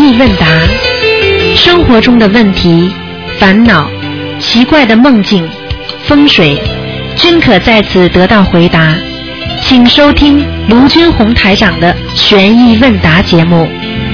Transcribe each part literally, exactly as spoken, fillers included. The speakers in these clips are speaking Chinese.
意问答，生活中的问题、烦恼、奇怪的梦境、风水，均可在此得到回答。请收听卢军红台长的悬疑问答节目。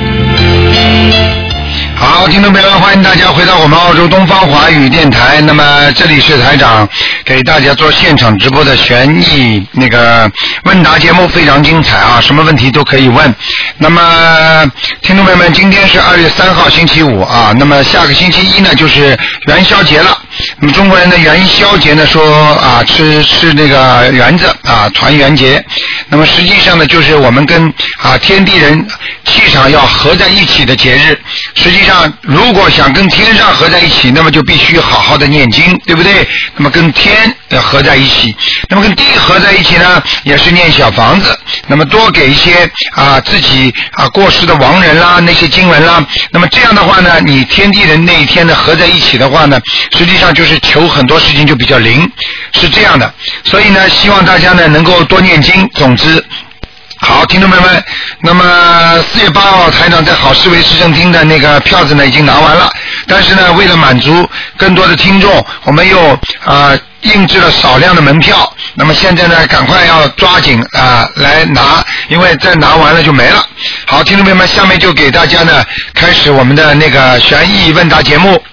好，听众朋友们，欢迎大家回到我们澳洲东方华语电台。那么这里是台长给大家做现场直播的悬疑那个问答节目，非常精彩啊，什么问题都可以问。那么听众朋友们，今天是二月三号星期五啊，那么下个星期一呢就是元宵节了。那么中国人的元宵节呢说啊吃吃那个圆子啊，团圆节。那么实际上呢就是我们跟啊天地人气场要合在一起的节日。实际上如果想跟天上合在一起，那么就必须好好的念经，对不对？那么跟天要合在一起，那么跟地合在一起呢也是念小房子，那么多给一些啊自己啊过世的亡人啦，那些经文啦，那么这样的话呢，你天地人那一天呢合在一起的话呢，实际上就是求很多事情就比较灵，是这样的。所以呢希望大家呢能够多念经。总之好，听众朋友们，那么四月八号台长在好市委市政厅的那个票子呢已经拿完了，但是呢为了满足更多的听众，我们又啊、呃、印制了少量的门票，那么现在呢赶快要抓紧啊、呃、来拿，因为再拿完了就没了。好，听众朋友们，下面就给大家呢开始我们的那个悬疑问答节目。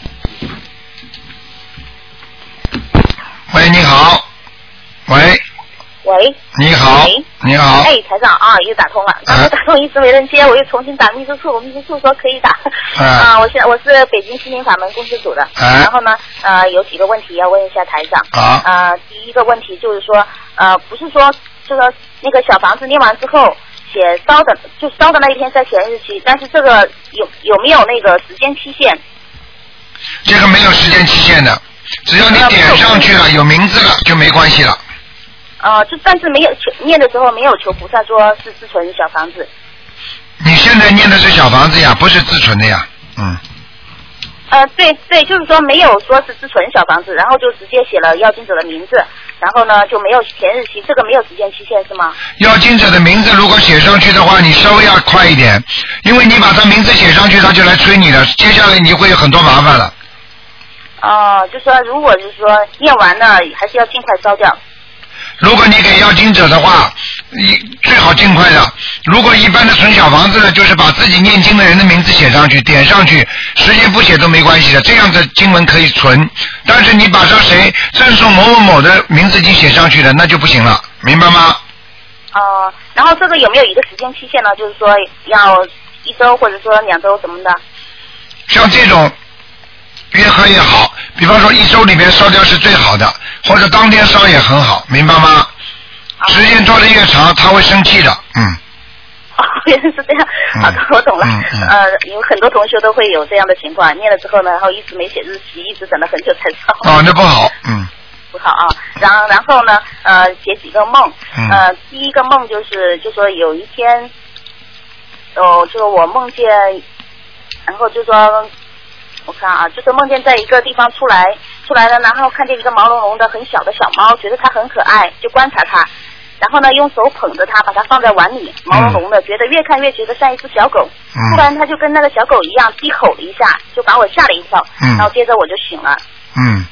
喂，你好。喂。 喂， 你好， 喂你好， 哎，台长啊，又打通了，然后打通一直没人接，我又重新打秘书处，秘书处说可以打，啊，啊我现我是北京心灵法门公司组的，啊、然后呢，呃，有几个问题要问一下台长，啊，呃，第一个问题就是说，呃，不是说这个那个小房子念完之后写烧的，就烧的那一天再写日期，但是这个有有没有那个时间期限？ 这个没有时间期限的，只要你点上去了，有名字了就没关系了。 呃，就但是没有求念的时候没有求菩萨说是自存小房子。 你现在念的是小房子呀，不是自存的呀，嗯。 呃，对对，就是说没有说是自存小房子，然后就直接写了要经者的名字，然后呢就没有填日期，这个没有时间期限是吗？ 要经者的名字如果写上去的话，你稍微要快一点，因为你把他名字写上去，他就来催你了，接下来你会有很多麻烦了。 哦、呃，就说如果是说念完了，还是要尽快烧掉。 如果你给要经者的话，最好尽快的。如果一般的存小房子呢，就是把自己念经的人的名字写上去，点上去，时间不写都没关系的，这样的经文可以存。但是你把上谁赠送某某某的名字已经写上去了，那就不行了，明白吗？ 哦、呃，然后这个有没有一个时间期限呢？就是说要一周或者说两周什么的？ 像这种越喝越好，比方说一周里面烧掉是最好的，或者当天烧也很好，明白吗？时间拖得越长他会生气的，嗯。 哦，原来是这样，好的，我懂了。 嗯嗯、 呃，有很多同学都会有这样的情况，念了之后呢，然后一直没写日期，一直等了很久才烧。 哦，那不好，嗯。 不好啊，然后然后呢，呃，写几个梦， 嗯、 呃，第一个梦就是就说有一天，哦，就我梦见，然后就说。我看啊，就是梦见在一个地方出来，出来了，然后看见一个毛茸茸的很小的小猫，觉得它很可爱，就观察它，然后呢用手捧着它，把它放在碗里，毛茸茸的，觉得越看越觉得像一只小狗。嗯、突然它就跟那个小狗一样低吼了一下，就把我吓了一跳。嗯、然后接着我就醒了。嗯。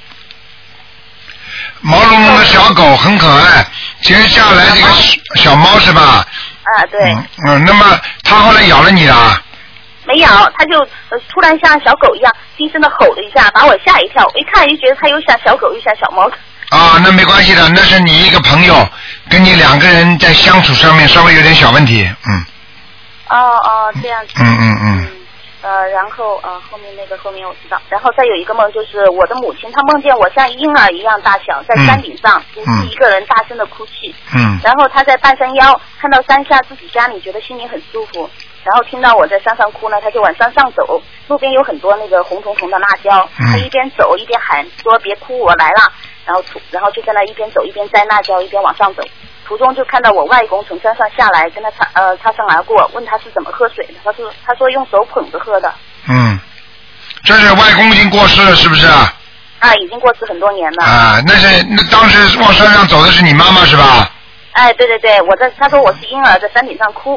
毛茸茸的小狗很可爱，接下来这个小猫是吧？ 啊，对。 嗯，嗯那么它后来咬了你了？ 没有，他就、呃、突然像小狗一样低声的吼了一下，把我吓一跳。我一看就觉得他又像小狗又像小猫。 啊，那没关系的，那是你一个朋友，跟你两个人在相处上面稍微有点小问题，嗯。 哦哦，这样子。 嗯嗯嗯。 嗯呃，然后呃后面那个后面我知道，然后再有一个梦就是我的母亲，她梦见我像婴儿一样大小，在山顶上独自一个人大声的哭泣。嗯。然后她在半山腰看到山下自己家里，觉得心里很舒服。然后听到我在山上哭呢，他就往山上走，路边有很多那个红彤彤的辣椒，他一边走一边喊说别哭我来了，然后然后就在那一边走一边摘辣椒一边往上走，途中就看到我外公从山上下来跟他擦呃擦身而过，问他是怎么喝水的，他说他说用手捧着喝的。嗯， 这是外公已经过世了是不是啊？ 啊，已经过世很多年了。 啊，那是那当时往山上走的是你妈妈是吧？ 哎，对对对，我在他说我是婴儿在山顶上哭。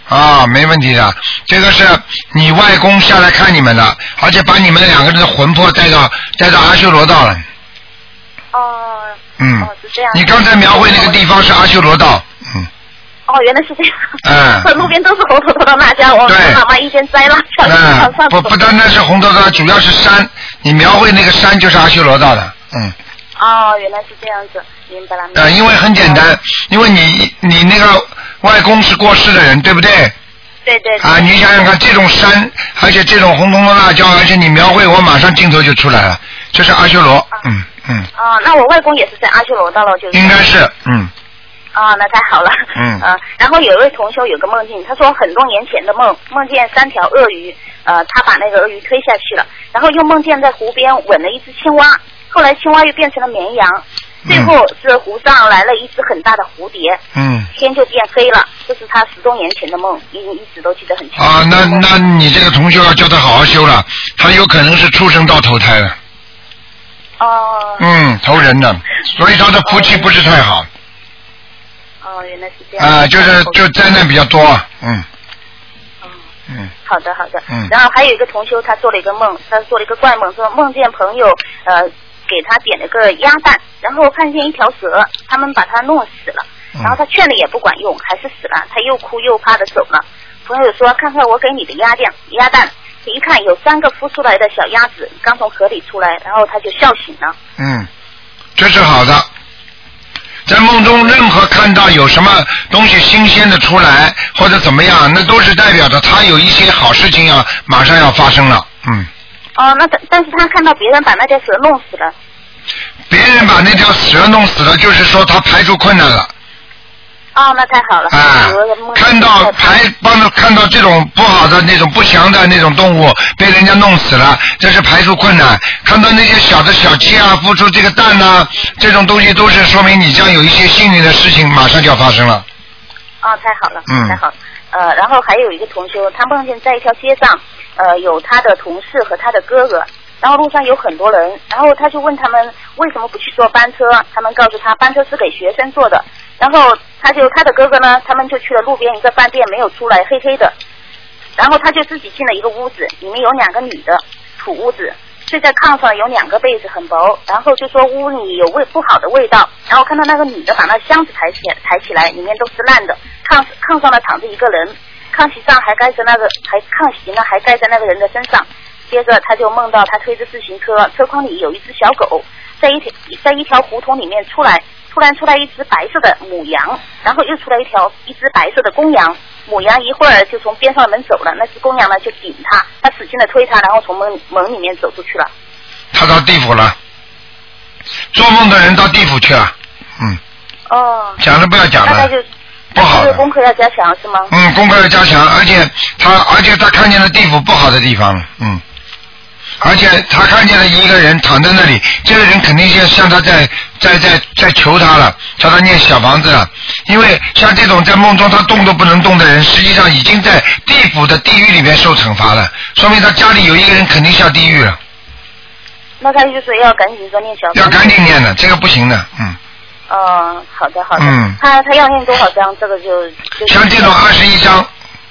啊，没问题的，这个是你外公下来看你们的，而且把你们两个人的魂魄带到带到阿修罗道了。 哦。 嗯。 哦，是这样。 你刚才描绘那个地方是阿修罗道。嗯。 哦，原来是这样。 嗯。 路边都是红头头的辣椒，我跟妈妈一边摘辣椒一边上上。 不不单单是红头头，主要是山，你描绘那个山就是阿修罗道的。嗯。 哦，原来是这样子，明白了。明白了。 呃，因为很简单，因为你你那个外公是过世的人，对不对？ 对对。 啊，你想想看，这种山，而且这种红彤彤的辣椒，而且你描绘，我马上镜头就出来了，这是阿修罗。啊、嗯嗯。 啊，那我外公也是在阿修罗道了，就是。 应该是，嗯。 啊，那太好了。 嗯。 呃，然后有一位同修有个梦境，他说很多年前的梦，梦见三条鳄鱼，呃，他把那个鳄鱼推下去了，然后又梦见在湖边吻了一只青蛙，后来青蛙又变成了绵羊，最后是湖上来了一只很大的蝴蝶， 嗯， 天就变黑了，这是他十多年前的梦，一一直都记得很清楚。 啊，那那你这个同修要叫他好好修了，他有可能是畜生道投胎了。 哦。 嗯，投人的，所以他的福气不是太好。 哦，原来是这样。 啊，就是就灾难比较多，嗯。 嗯。 嗯。 好的，好的。 嗯。 然后还有一个同修，他做了一个梦，他做了一个怪梦，说梦见朋友呃给他点了个鸭蛋，然后看见一条蛇，他们把他弄死了，然后他劝了也不管用，还是死了，他又哭又怕的走了。朋友说：“看看我给你的鸭蛋，鸭蛋。”一看有三个孵出来的小鸭子刚从河里出来，然后他就笑醒了。 嗯，这是好的。在梦中任何看到有什么东西新鲜的出来或者怎么样，那都是代表着他有一些好事情要马上要发生了。嗯。 哦，那但但是他看到别人把那条蛇弄死了。 别人把那条蛇弄死了，就是说他排除困难了。 哦，那太好了。 啊，看到排帮着看到这种不好的那种不祥的那种动物被人家弄死了，这是排除困难。看到那些小的小鸡啊孵出这个蛋啊，这种东西都是说明你将有一些幸运的事情马上就要发生了。 哦，太好了， 嗯， 太好了。呃，然后还有一个同修，他梦见在一条街上，呃，有他的同事和他的哥哥，然后路上有很多人，然后他就问他们为什么不去坐班车，他们告诉他班车是给学生坐的，然后他就他的哥哥呢，他们就去了路边一个饭店没有出来，黑黑的，然后他就自己进了一个屋子，里面有两个女的，土屋子，睡在炕上，有两个被子很薄，然后就说屋里有味不好的味道，然后看到那个女的把那箱子抬起抬起来，里面都是烂的，炕炕上呢躺着一个人，炕席上还盖着那个还炕席呢还盖在那个人的身上，接着他就梦到他推着自行车，车筐里有一只小狗，在一条在一条胡同里面出来，突然出来一只白色的母羊，然后又出来一条一只白色的公羊，母羊一会儿就从边上的门走了，那只公羊呢就顶他，他使劲的推他，然后从门门里面走出去了。 他到地府了，做梦的人到地府去了，嗯。 哦。 讲了不要讲了。 大概就不好的。 功课要加强是吗？ 嗯，功课要加强，而且他而且他看见了地府不好的地方了，嗯。而且他看见了一个人躺在那里，这个人肯定像像他在在在在求他了，叫他念小房子了。因为像这种在梦中他动都不能动的人，实际上已经在地府的地狱里面受惩罚了，说明他家里有一个人肯定下地狱了。 那他就是要赶紧说念小房子。 要赶紧念的，这个不行的，嗯。 哦、呃，好的好的。 嗯。 他他要念多少章？这个就。就像这种二十一章。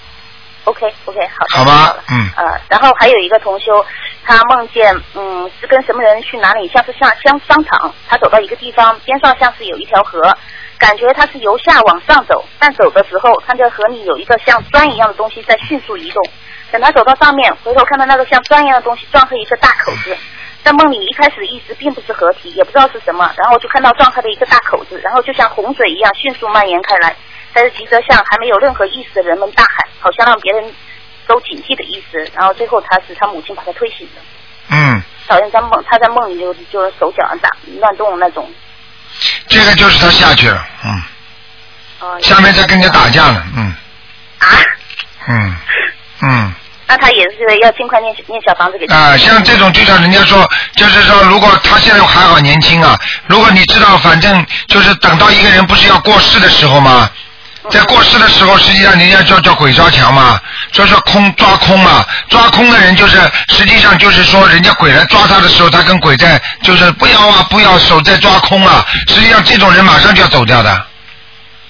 OK OK 好的。 好吧，好嗯。 呃，然后还有一个同修，他梦见嗯是跟什么人去哪里，像是像像商场，他走到一个地方，边上像是有一条河，感觉他是由下往上走，但走的时候看见河里有一个像砖一样的东西在迅速移动，等他走到上面，回头看到那个像砖一样的东西撞开一个大口子，在梦里一开始的意思并不是合体，也不知道是什么，然后就看到撞开了一个大口子，然后就像洪水一样迅速蔓延开来，但是急着向还没有任何意识的人们大喊，好像让别人都警惕的意思，然后最后他是他母亲把他推醒的。 嗯。 好像在梦，他在梦里就就是手脚打乱动那种。 这个就是他下去了，嗯。 哦。 下面在跟人家打架了，嗯。 啊。 嗯嗯。 那他也是要尽快念念小房子给他。 啊，像这种就像人家说，就是说，如果他现在还好年轻啊，如果你知道，反正就是等到一个人不是要过世的时候吗？在过世的时候，实际上人家叫叫鬼抓墙嘛，所以说空抓空嘛，抓空的人就是实际上就是说，人家鬼来抓他的时候，他跟鬼在就是不要啊不要手在抓空啊，实际上这种人马上就要走掉的。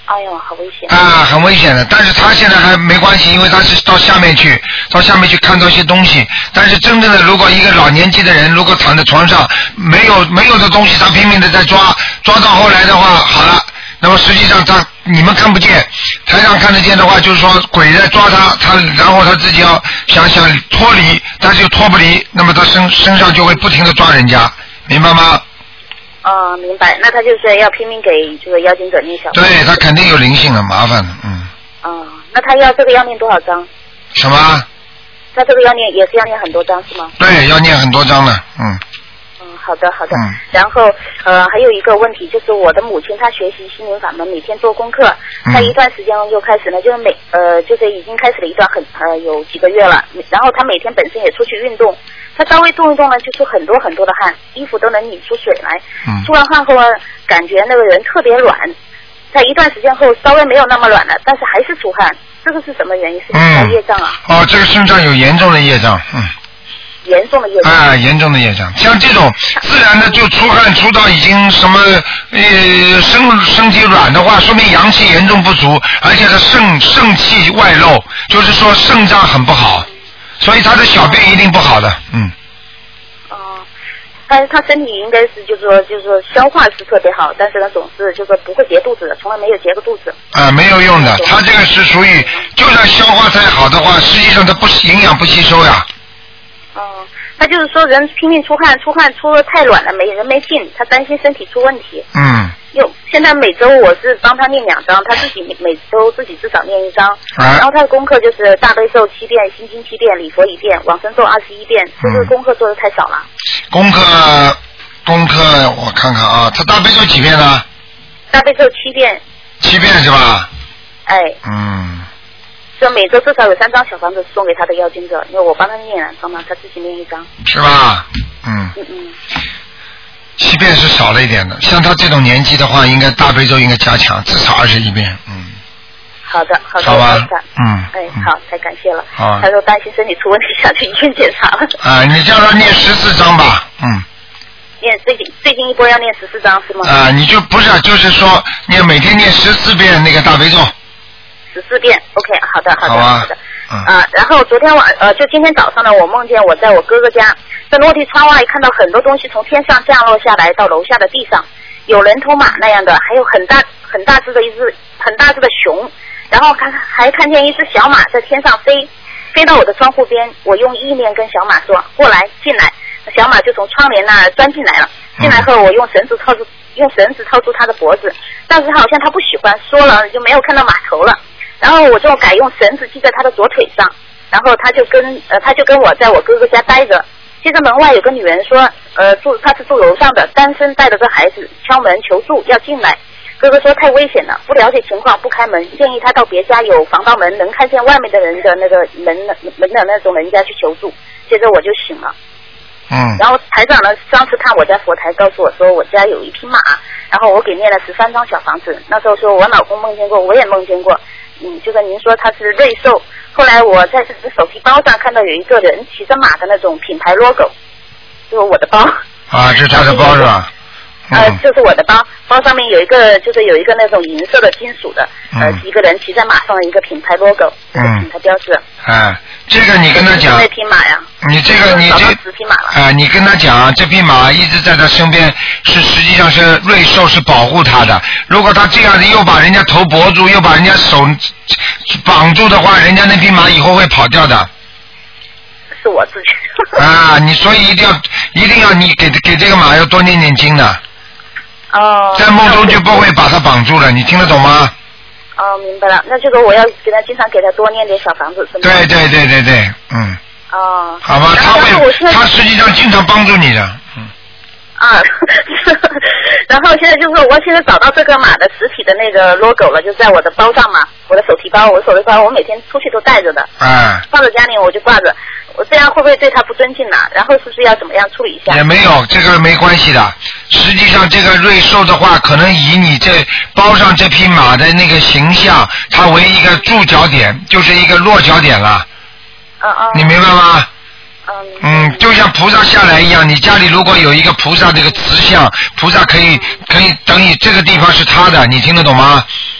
哎呦，好危险！ 啊，很危险的。但是他现在还没关系，因为他是到下面去，到下面去看到一些东西。但是真正的，如果一个老年纪的人，如果躺在床上，没有没有的东西，他拼命的在抓，抓到后来的话，好了，那么实际上他你们看不见，台上看得见的话，就是说鬼在抓他，他然后他自己要想想脱离，但是又脱不离，那么他身身上就会不停的抓人家，明白吗？ 哦，明白。那他就是要拼命给这个妖精者念小房子。 对，他肯定有灵性了，麻烦了，嗯。 哦，那他要这个要念多少章？ 什么？ 那这个要念也是要念很多章是吗？ 对，要念很多章的，嗯。 嗯，好的好的。 嗯。 然后呃还有一个问题，就是我的母亲她学习心灵法门，每天做功课，她一段时间又开始呢，就是每呃就是已经开始了一段很呃有几个月了，然后她每天本身也出去运动。他稍微动一动呢，就出很多很多的汗，衣服都能拧出水来。嗯。出完汗后呢，感觉那个人特别软，在一段时间后稍微没有那么软了，但是还是出汗，这个是什么原因？是不是业障啊？ 嗯、哦，这个身上有严重的业障，嗯。 严重的业障。 啊，严重的业障，像这种自然的就出汗出到已经什么呃身身体软的话，说明阳气严重不足，而且他肾肾气外露，就是说肾脏很不好。所以他的小便一定不好的，嗯。 哦、呃，但是他身体应该是就是说就是说消化是特别好，但是呢总是就是不会结肚子的，从来没有结过肚子。 啊，没有用的，他这个是属于，就算消化再好的话，实际上他不营养不吸收呀。 哦、呃，他就是说人拼命出汗，出汗出的太软了，没人没劲，他担心身体出问题。 嗯。 有，现在每周我是帮他念两章，他自己每每周自己至少念一章， 啊、 然后他的功课就是大悲咒七遍，心经七遍，礼佛一遍，往生咒二十一遍，是不是功课做的太少了？ 功课功课我看看啊，他大悲咒几遍呢？ 大悲咒七遍。 七遍是吧？ 哎。 嗯。 所以每周至少有三张小房子送给他的妖精者，因为我帮他念两张嘛，他自己念一张。 是吧？嗯。 嗯嗯。 七遍是少了一点的，像他这种年纪的话，应该大悲咒应该加强，至少二十一遍。嗯。 好的，好的， 好吧。 嗯。哎，好，太感谢了。 好。 他说担心身体出问题，想去医院检查了。 啊，你叫他念十四章吧，嗯。 念最近最近一波要念十四章是吗？ 啊，你就不是，就是说念每天念十四遍那个大悲咒。 十四遍 ，OK， 好的，好的， 好, 啊、 好的。啊，然后昨天晚呃，就今天早上呢，我梦见我在我哥哥家，在落地窗外看到很多东西从天上降落下来到楼下的地上，有人头马那样的，还有很大很大只的一只很大只的熊，然后看还看见一只小马在天上飞，飞到我的窗户边，我用意念跟小马说过来进来，小马就从窗帘那儿钻进来了，进来后我用绳子套住用绳子套住它的脖子，但是好像它不喜欢，说了就没有看到马头了。然后我就改用绳子系在他的左腿上，然后他就跟呃他就跟我在我哥哥家待着。接着门外有个女人说，呃住他是住楼上的，单身带着个孩子，敲门求助要进来。哥哥说太危险了，不了解情况不开门，建议他到别家有防盗门能看见外面的人的那个门门的那种人家去求助。接着我就醒了。 嗯。 然后台长呢上次看我家佛台告诉我说我家有一匹马，然后我给念了十三张小房子。那时候说我老公梦见过，我也梦见过。嗯，就是您说他是瑞兽，后来我在这只手提包上看到有一个人骑着马的那种品牌 logo， 就是我的包。 啊，这是他的包是吧？ 呃，这是我的包，包上面有一个，就是有一个那种银色的金属的，呃， 嗯、 一个人骑在马上的一个品牌 logo， 这个品牌标志。 哎，这个你跟他讲。 这匹马呀。 你这个你这。 十匹马了。 哎、呃，你跟他讲，这匹马一直在他身边，是实际上是瑞兽是保护他的。如果他这样子又把人家头脖住，又把人家手绑住的话，人家那匹马以后会跑掉的。 是我自己。 啊，你所以一定要一定要你给给这个马要多念念经的。 哦。 在梦中就不会把它绑住了，你听得懂吗？ 哦，明白了，那这个我要给他经常给他多念点小房子，是吗？ 对对对对对，嗯。 哦。 好吧，他会，他实际上经常帮助你的，嗯。 啊，然后现在就是我现在找到这个马的实体的那个 logo 了，就在我的包上嘛，我的手提包，我的手提包我每天出去都带着的， 啊， 放在家里我就挂着，我这样会不会对他不尊敬呢？然后是不是要怎么样处理一下？ 也没有，这个没关系的。实际上，这个瑞兽的话，可能以你这包上这匹马的那个形象，它为一个注脚点，就是一个落脚点了。 嗯嗯。 你明白吗？ 嗯, 嗯，就像菩萨下来一样，你家里如果有一个菩萨这个瓷像，菩萨可以可以等于这个地方是他的，你听得懂吗？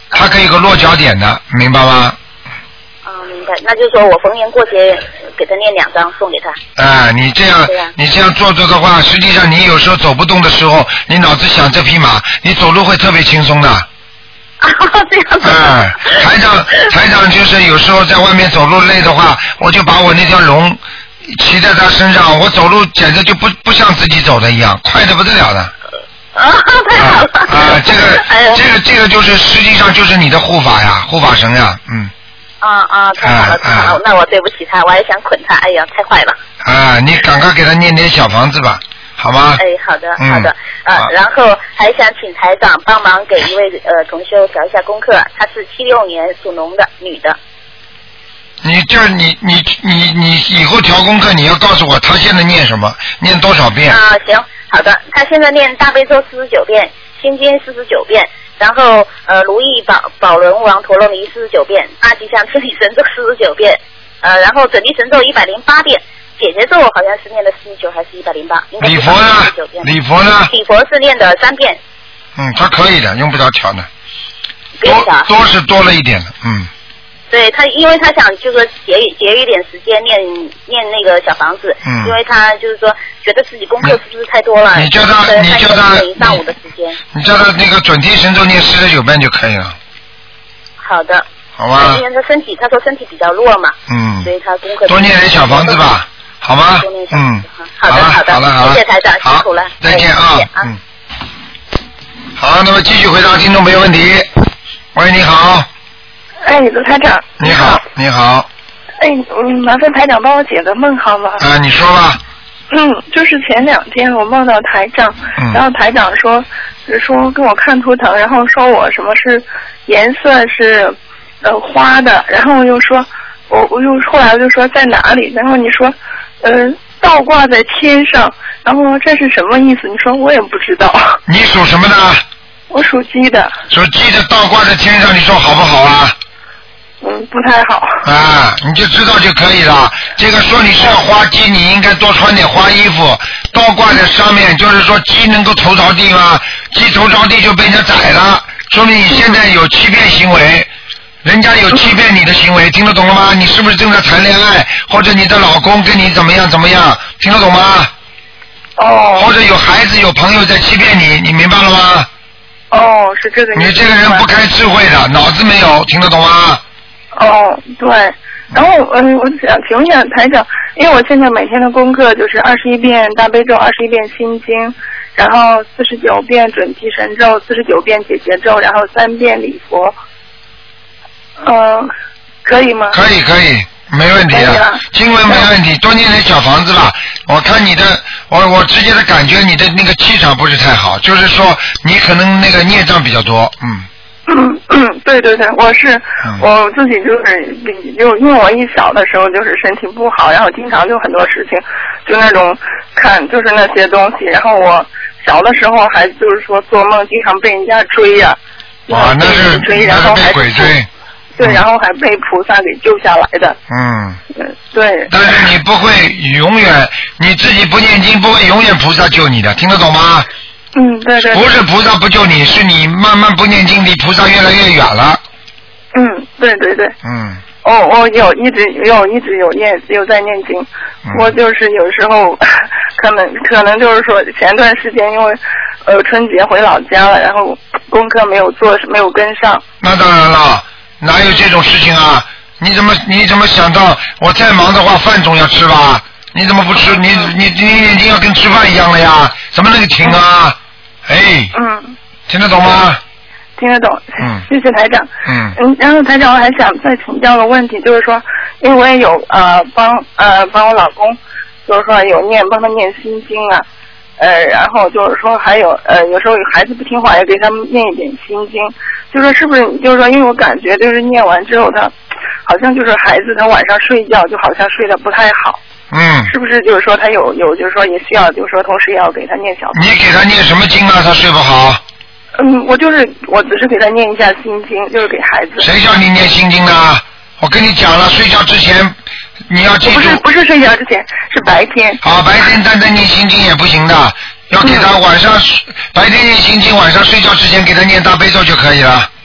它可以有个落脚点的，明白吗？ 啊，明白。那就是说我逢年过节给他念两张送给他。 啊，你这样你这样做做的话，实际上你有时候走不动的时候，你脑子想这匹马，你走路会特别轻松的。 啊，这样子。 啊，台长，台长就是有时候在外面走路累的话，我就把我那条龙骑在他身上，我走路简直就不不像自己走的一样，快得不得了的。 啊，太好了。 啊，啊这个、哎、这个这个就是实际上就是你的护法呀，护法神呀，嗯。 啊啊，太好了，太好了、啊！那我对不起他，我还想捆他，哎呀，太坏了。 啊，你赶快给他念点小房子吧，好吗？ 哎，好的， 嗯、 好的。啊，然后还想请台长帮忙给一位呃同修调一下功课，她是七六年属龙的女的。 你这你你你你以后调功课，你要告诉我他现在念什么，念多少遍？ 啊，行，好的，他现在念大悲咒四十九遍，心经四十九遍。然后呃，如意宝宝轮王陀罗尼四十九遍，大吉祥天理神咒四十九遍，呃，然后准提神咒一百零八遍，姐姐咒好像是念的四十九还是一百零八？ 礼佛呢？礼佛呢？ 礼佛是念的三遍。 嗯，他可以的，用不着调的。多多是多了一点的，嗯。 对他，因为他想就是说节节约一点时间念念那个小房子， 嗯， 因为他就是说觉得自己功课是不是太多了？ 你叫他，你叫他， 一上午的时间。 你叫他那个准提神咒念四十九遍就可以了。 好的。 好吧。 因为他身体，他说身体比较弱嘛， 嗯， 所以他功课多念点小房子吧，好吗？ 多念小嗯， 好的好的， 好了好了， 谢谢台长，辛苦了， 再见啊，嗯。好，那么继续回答听众朋友问题。喂，你好。 哎，卢台长。 你好，你好。 哎，嗯，麻烦台长帮我解个梦好吗？ 啊，你说吧。 嗯，就是前两天我梦到台长， 嗯、 然后台长说，说跟我看图腾，然后说我什么是颜色是呃花的，然后又说我我又后来我就说在哪里，然后你说呃倒挂在天上，然后这是什么意思？你说我也不知道。 你属什么的？ 我属鸡的。 属鸡的倒挂在天上，你说好不好啊？ 嗯，不太好。 啊，你就知道就可以了。这个说你是要花鸡，你应该多穿点花衣服。倒挂在上面，就是说鸡能够头着地吗？鸡头着地就被人家宰了，说明你现在有欺骗行为，人家有欺骗你的行为，听得懂了吗？你是不是正在谈恋爱，或者你的老公跟你怎么样怎么样，听得懂吗？ 哦。 或者有孩子有朋友在欺骗你，你明白了吗？ 哦，是这个意思。 你这个人不开智慧的，脑子没有，听得懂吗？ 哦，对，然后嗯，我想请问一下台长，因为我现在每天的功课就是二十一遍大悲咒，二十一遍心经，然后四十九遍准提神咒，四十九遍解结咒，然后三遍礼佛，嗯、呃，可以吗？ 可以可以，没问题的，经文没问题，多念点小房子吧。我看你的，我我直接的感觉你的那个气场不是太好，就是说你可能那个孽障比较多，嗯。 嗯嗯，对对对，我是、嗯、我自己就是就因为我一小的时候就是身体不好，然后经常就很多事情，就那种看就是那些东西，然后我小的时候还就是说做梦经常被人家追呀、 啊，哇，那是追，然后还被鬼追， 对、嗯，然后还被菩萨给救下来的。 嗯， 对。 但是你不会永远你自己不念经，不会永远菩萨救你的，听得懂吗？ 嗯，对 对, 对。 不是菩萨不救你，是你慢慢不念经，离菩萨越来越远了。 嗯，对对对。 嗯。 哦，我有一直有一直有念有在念经、嗯，我就是有时候可能可能就是说前段时间因为呃春节回老家了，然后功课没有做没有跟上。 那当然了，哪有这种事情啊？你怎么你怎么想到我再忙的话饭总要吃吧？你怎么不吃？你你你眼睛要跟吃饭一样了呀？怎么能停啊？哎， 嗯， 听得懂吗？ 听得懂， 嗯， 谢谢台长。 嗯嗯，然后台长，我还想再请教个问题，就是说，因为我也有呃帮呃帮我老公，就是说有念帮他念心经啊，呃，然后就是说还有呃有时候有孩子不听话，也给他们念一点心经，就说是不是就是说，因为我感觉就是念完之后他好像就是孩子他晚上睡觉就好像睡得不太好。 嗯， 是不是就是说他有有就是说也需要就是说同时也要给他念小？ 你给他念什么经啊？他睡不好？ 嗯，我就是我只是给他念一下心经，就是给孩子。 谁叫你念心经的？我跟你讲了，睡觉之前你要记住。 不是不是睡觉之前，是白天。 好，白天单单念心经也不行的，要给他晚上、嗯、白天念心经，晚上睡觉之前给他念大悲咒就可以了。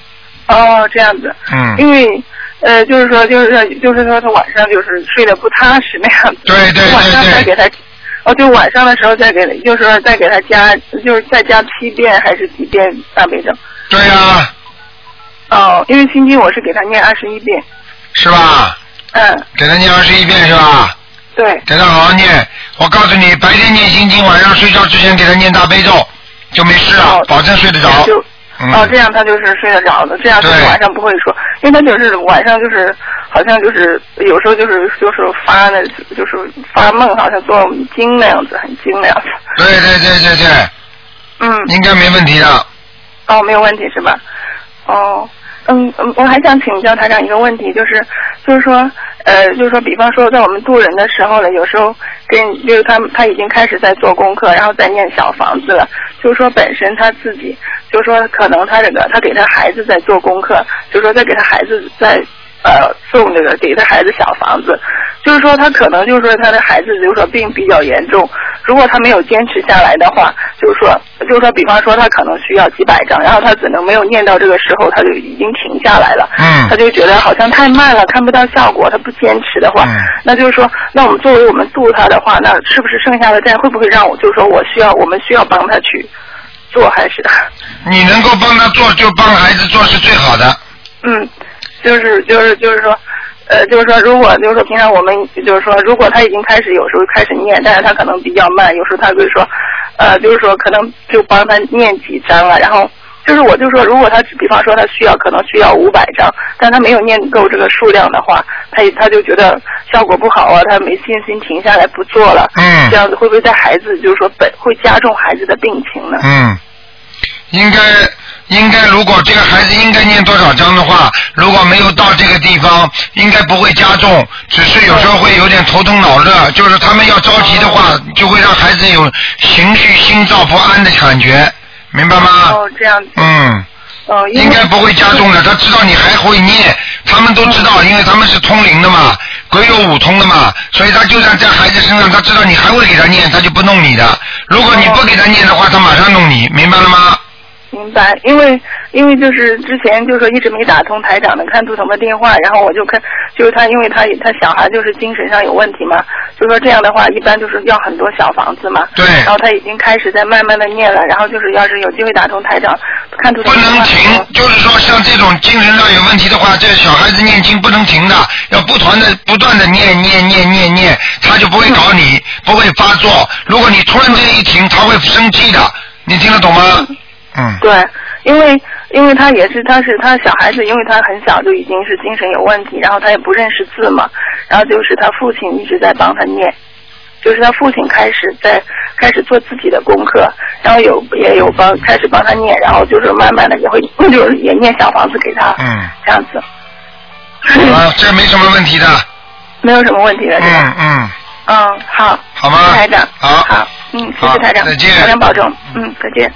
哦，这样子。 嗯。 因为呃，就是说，就是说，就是说，他晚上就是睡得不踏实那样子。 对对对对。 晚上再给他，哦，就晚上的时候再给，就是说再给他加，就是再加七遍还是几遍大悲咒？ 对呀、啊。 哦，因为心经我是给他念二十一遍。 是吧？ 嗯。 给他念二十一遍是吧？ 对。 给他好好念，我告诉你，白天念心经，晚上睡觉之前给他念大悲咒，就没事了，哦、保证睡得着。 就嗯、 哦，这样他就是睡得着的，这样就是晚上不会说，因为他就是晚上就是好像就是有时候就是就是发那，就是发梦，好像做经那样子，很精那样子。 对对对对对。 嗯。 应该没问题的。 哦，没有问题是吧？哦。嗯嗯，我还想请教台长一个问题，就是就是说呃，就是说，比方说在我们渡人的时候呢，有时候跟就是他他已经开始在做功课，然后在念小房子了，就是说本身他自己，就是说可能他这个他给他孩子在做功课，就是说在给他孩子在呃送这个给他孩子小房子，就是说他可能就是说他的孩子就是说病比较严重，如果他没有坚持下来的话，就是说就是说比方说他可能需要几百张，然后他只能没有念到这个时候他就已经停下来了， 嗯， 他就觉得好像太慢了，看不到效果，他不坚持的话， 嗯、 那就是说那我们作为我们度他的话，那是不是剩下的债会不会让我就是说我需要我们需要帮他去做，还是你能够帮他做就帮孩子做是最好的。 嗯，就是就是就是说呃，就是说，如果就是说，平常我们就是说，如果他已经开始有时候开始念，但是他可能比较慢，有时候他会说，呃，就是说可能就帮他念几张了，然后就是我就说，如果他比方说他需要可能需要五百张，但他没有念够这个数量的话，他他就觉得效果不好啊，他没信心停下来不做了， 嗯， 这样子会不会在孩子就是说本会加重孩子的病情呢？ 嗯，应该。应该如果这个孩子应该念多少章的话，如果没有到这个地方，应该不会加重，只是有时候会有点头疼脑热，就是他们要着急的话，就会让孩子有情绪心躁不安的感觉，明白吗？ 哦，这样子。 嗯。 哦， 应该不会加重的，他知道你还会念，他们都知道，因为他们是通灵的嘛，鬼有五通的嘛，所以他就算在孩子身上，他知道你还会给他念，他就不弄你的。如果你不给他念的话，他马上弄你，明白了吗？ 明白，因为因为就是之前就是说一直没打通台长的看图腾的电话，然后我就看就是他，因为他他小孩就是精神上有问题嘛，就说这样的话一般就是要很多小房子嘛。 对。 然后他已经开始在慢慢的念了，然后就是要是有机会打通台长看图腾。 不能停，就是说像这种精神上有问题的话，这小孩子念经不能停的，要不断的不断的念念念念念，他就不会搞你，不会发作。如果你突然间一停，他会生气的，你听得懂吗？嗯， 对，因为因为他也是他是他小孩子，因为他很小就已经是精神有问题，然后他也不认识字嘛，然后就是他父亲一直在帮他念，就是他父亲开始在开始做自己的功课，然后有也有帮开始帮他念，然后就是慢慢的也会就是也念小房子给他， 嗯， 这样子。 啊，这没什么问题的。 没有什么问题的，是吧？ 嗯嗯。 嗯，好。 好吗？ 谢谢台长。 好。 好，嗯，谢谢台长。 再见。 台长保重。嗯，再见。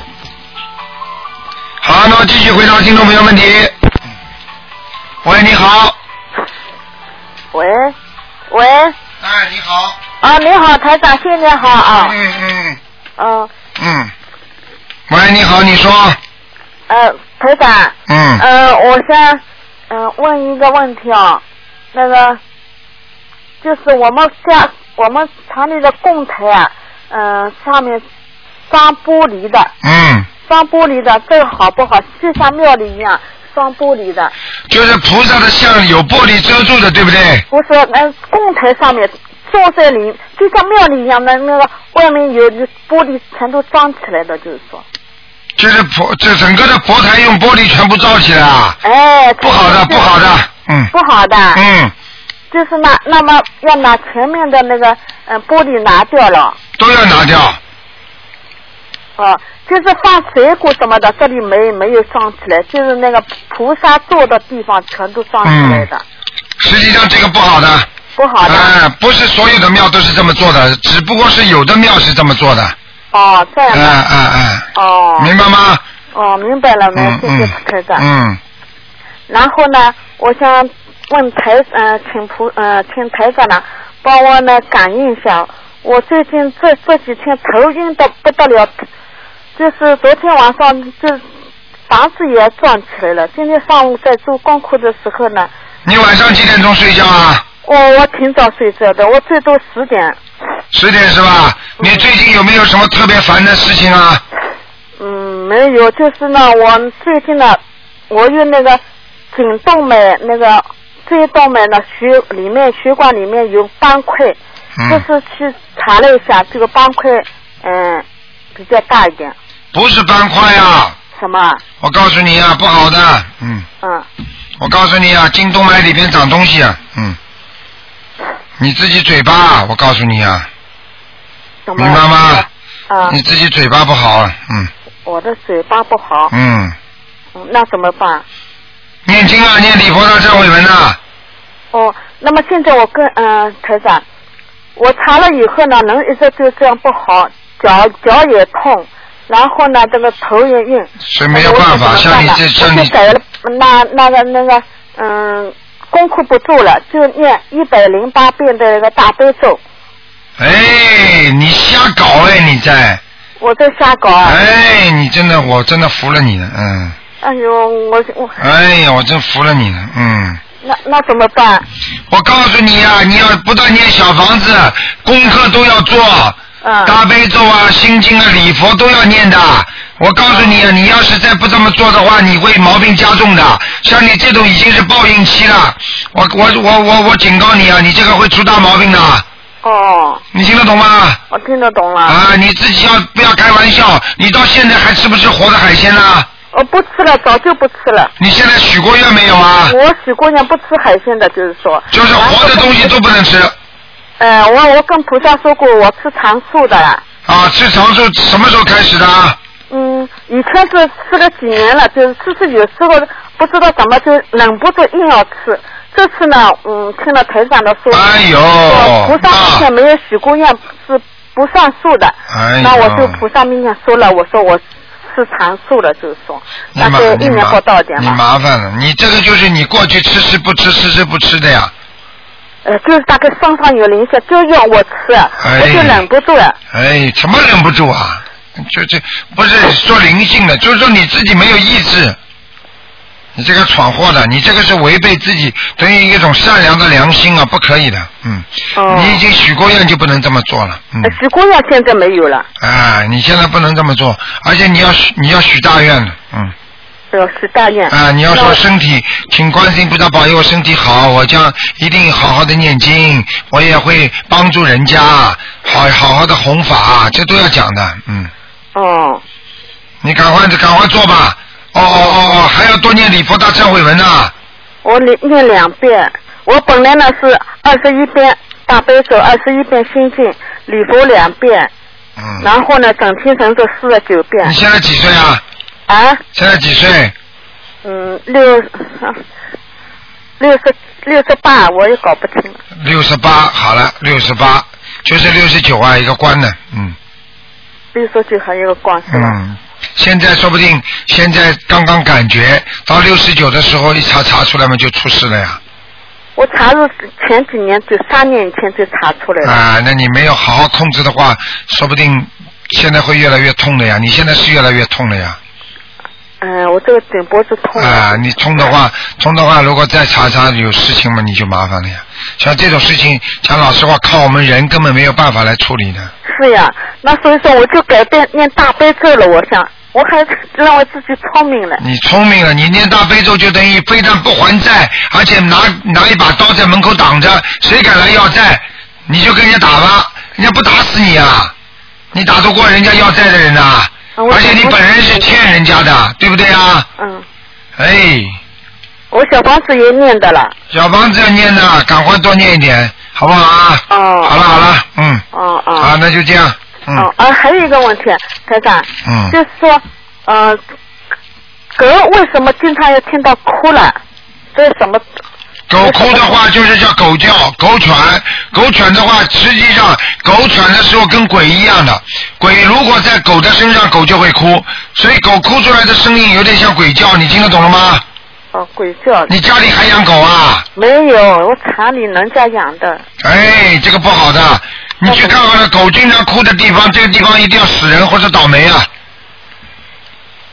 好，那么继续回答听众朋友问题。喂，你好。 喂，喂。 哎，你好。 啊，你好，台长，新年好啊。 嗯嗯。 嗯。 嗯。喂，你好，你说。 呃，台长。 嗯。 呃，我想嗯、呃、问一个问题啊，那个就是我们家我们厂里的供台啊，嗯、呃，上面装玻璃的。 嗯。 装玻璃的，这个好不好？就像庙里一样装玻璃的。 就是菩萨的像有玻璃遮住的，对不对？ 不是，那供台上面坐在里，就像庙里一样的那个外面有玻璃全都装起来的，就是说。 就是佛，这整个的佛台用玻璃全部罩起来啊！ 哎， 不好的，不好的，嗯。 不好的。 嗯。 就是那那么要拿前面的那个嗯、呃、玻璃拿掉了。 都要拿掉。 哦，就是放水果什么的，这里没没有装起来，就是那个菩萨坐的地方全都装起来的。 嗯、实际上这个不好的。 不好的。 哎、呃，不是所有的庙都是这么做的，只不过是有的庙是这么做的。 哦，这样的。 嗯嗯嗯。 哦。 明白吗？ 哦，明白了，没、 嗯、 谢谢台长。 嗯。 然后呢，我想问台呃，请菩呃，请台长呢，帮我呢感应一下，我最近这这几天头晕的不得了。就是昨天晚上就房子也撞起来了。今天上午在做功课的时候呢。 你晚上几点钟睡觉啊？ 我我挺早睡觉的，我最多十点。 十点是吧？你最近有没有什么特别烦的事情啊？ 嗯，没有，就是呢，我最近呢，我有那个颈动脉那个椎动脉呢血里面血管里面有斑块， 嗯、 就是去查了一下，这个斑块嗯比较大一点。 不是斑块啊。 什么？ 我告诉你啊，不好的，嗯。 嗯。 我告诉你啊，颈动脉里边长东西啊，嗯。你自己嘴巴，我告诉你啊。明白吗？ 啊。 你自己嘴巴不好，嗯。 我的嘴巴不好。 嗯。 嗯，那怎么办？ 念经啊，念礼佛大忏悔文啊。 哦，那么现在我跟嗯、呃、台长，我查了以后呢，能一直就这样不好，脚脚也痛，然后呢这个头也晕。 是没有办法，像你这像你。 我就改了那那个那个嗯功课不做了，就念一百零八遍的那个大悲咒。 哎，你瞎搞哎，你在。 我在瞎搞啊。 哎，你真的，我真的服了你了，嗯。 哎呦，我我。 哎呀，我真服了你了，嗯。 那那怎么办？ 我告诉你呀、啊，你要不但念小房子，功课都要做， 嗯、 大悲咒啊、心经啊、礼佛都要念的。我告诉你啊，你要是再不这么做的话，你会毛病加重的。像你这种已经是报应期了，我我我我我警告你啊，你这个会出大毛病的。 哦。 你听得懂吗？ 我听得懂了。 啊，你自己要不要开玩笑？你到现在还吃不吃活的海鲜呢？ 我不吃了，早就不吃了。 你现在许过愿没有啊？ 我许过愿不吃海鲜的，就是说。 就是活的东西都不能吃。 呃，我我跟菩萨说过，我吃长素的。 啊，吃长素什么时候开始的？ 嗯，以前是吃了几年了，就是吃吃有时候不知道怎么就忍不住硬要吃。这次呢，嗯，听了台长的说， 哎呦， 菩萨之前没有许过愿是不算数的。 哎呦。 那我就菩萨面前说了，我说我。吃长素了，就是说，但是一年不到点嘛。 你麻烦了，你这个就是你过去吃吃不吃，吃吃不吃的呀。 呃，就是大概身上有灵性，就要我吃， 哎、 我就忍不住了。 哎，怎么忍不住啊？就这不是说灵性的，就是说你自己没有意志。你这个闯祸的，你这个是违背自己等于一种善良的良心啊，不可以的，嗯。哦。你已经许过愿就不能这么做了，嗯。 许过愿现在没有了。 哎，你现在不能这么做，而且你要许你要许大愿的，嗯。 要许大愿。 啊，你要说身体，请观世音菩萨保佑我身体好，我将一定好好的念经，我也会帮助人家，好好好的弘法，这都要讲的，嗯。 哦。 你赶快赶快做吧。哦哦哦哦，还要多念礼佛大忏悔文啊！ 我念念两遍，我本来呢是二十一遍大悲咒，二十一遍心经，礼佛两遍， 嗯， 然后呢整天神咒四十九遍。 你现在几岁啊？ 啊？ 现在几岁？ 嗯，六六十六十八，我也搞不清了。 六十八，好了，六十八就是六十九啊，一个关的，嗯。 六十九还有一个关是吧？ 嗯。现在说不定现在刚刚感觉到六十九的时候一查查出来嘛就出事了呀。 我查是前几年就三年以前就查出来了。 啊，那你没有好好控制的话，说不定现在会越来越痛的呀。你现在是越来越痛了呀。 嗯、呃，我这个颈脖子痛。 啊，你痛的话，痛的话，如果再查查有事情嘛，你就麻烦了呀。像这种事情，讲老实话，靠我们人根本没有办法来处理的。 是呀，那所以说我就改变念大悲咒了。我想，我还认为自己聪明了。 你聪明了，你念大悲咒就等于非但不还债，而且拿拿一把刀在门口挡着，谁敢来要债，你就跟人家打吧，人家不打死你啊！你打得过人家要债的人啊？而且你本人是欠人家的，对不对啊？ 嗯。 哎。 我小房子也念的了。 小房子要念的，赶快多念一点，好不好啊？ 哦。 好了好了，嗯。 哦哦。 好，那就这样。嗯。 哦啊，还有一个问题，台长。 嗯。 就是说，呃，狗为什么经常要听到哭了？这是什么？ 狗哭的话就是叫狗叫，狗喘。狗喘的话，实际上狗喘的时候跟鬼一样的，鬼如果在狗的身上，狗就会哭，所以狗哭出来的声音有点像鬼叫，你听得懂了吗？ 哦，鬼叫。 你家里还养狗啊？ 没有，我厂里人家养的。 哎，这个不好的，你去看看那狗经常哭的地方，这个地方一定要死人或者倒霉啊。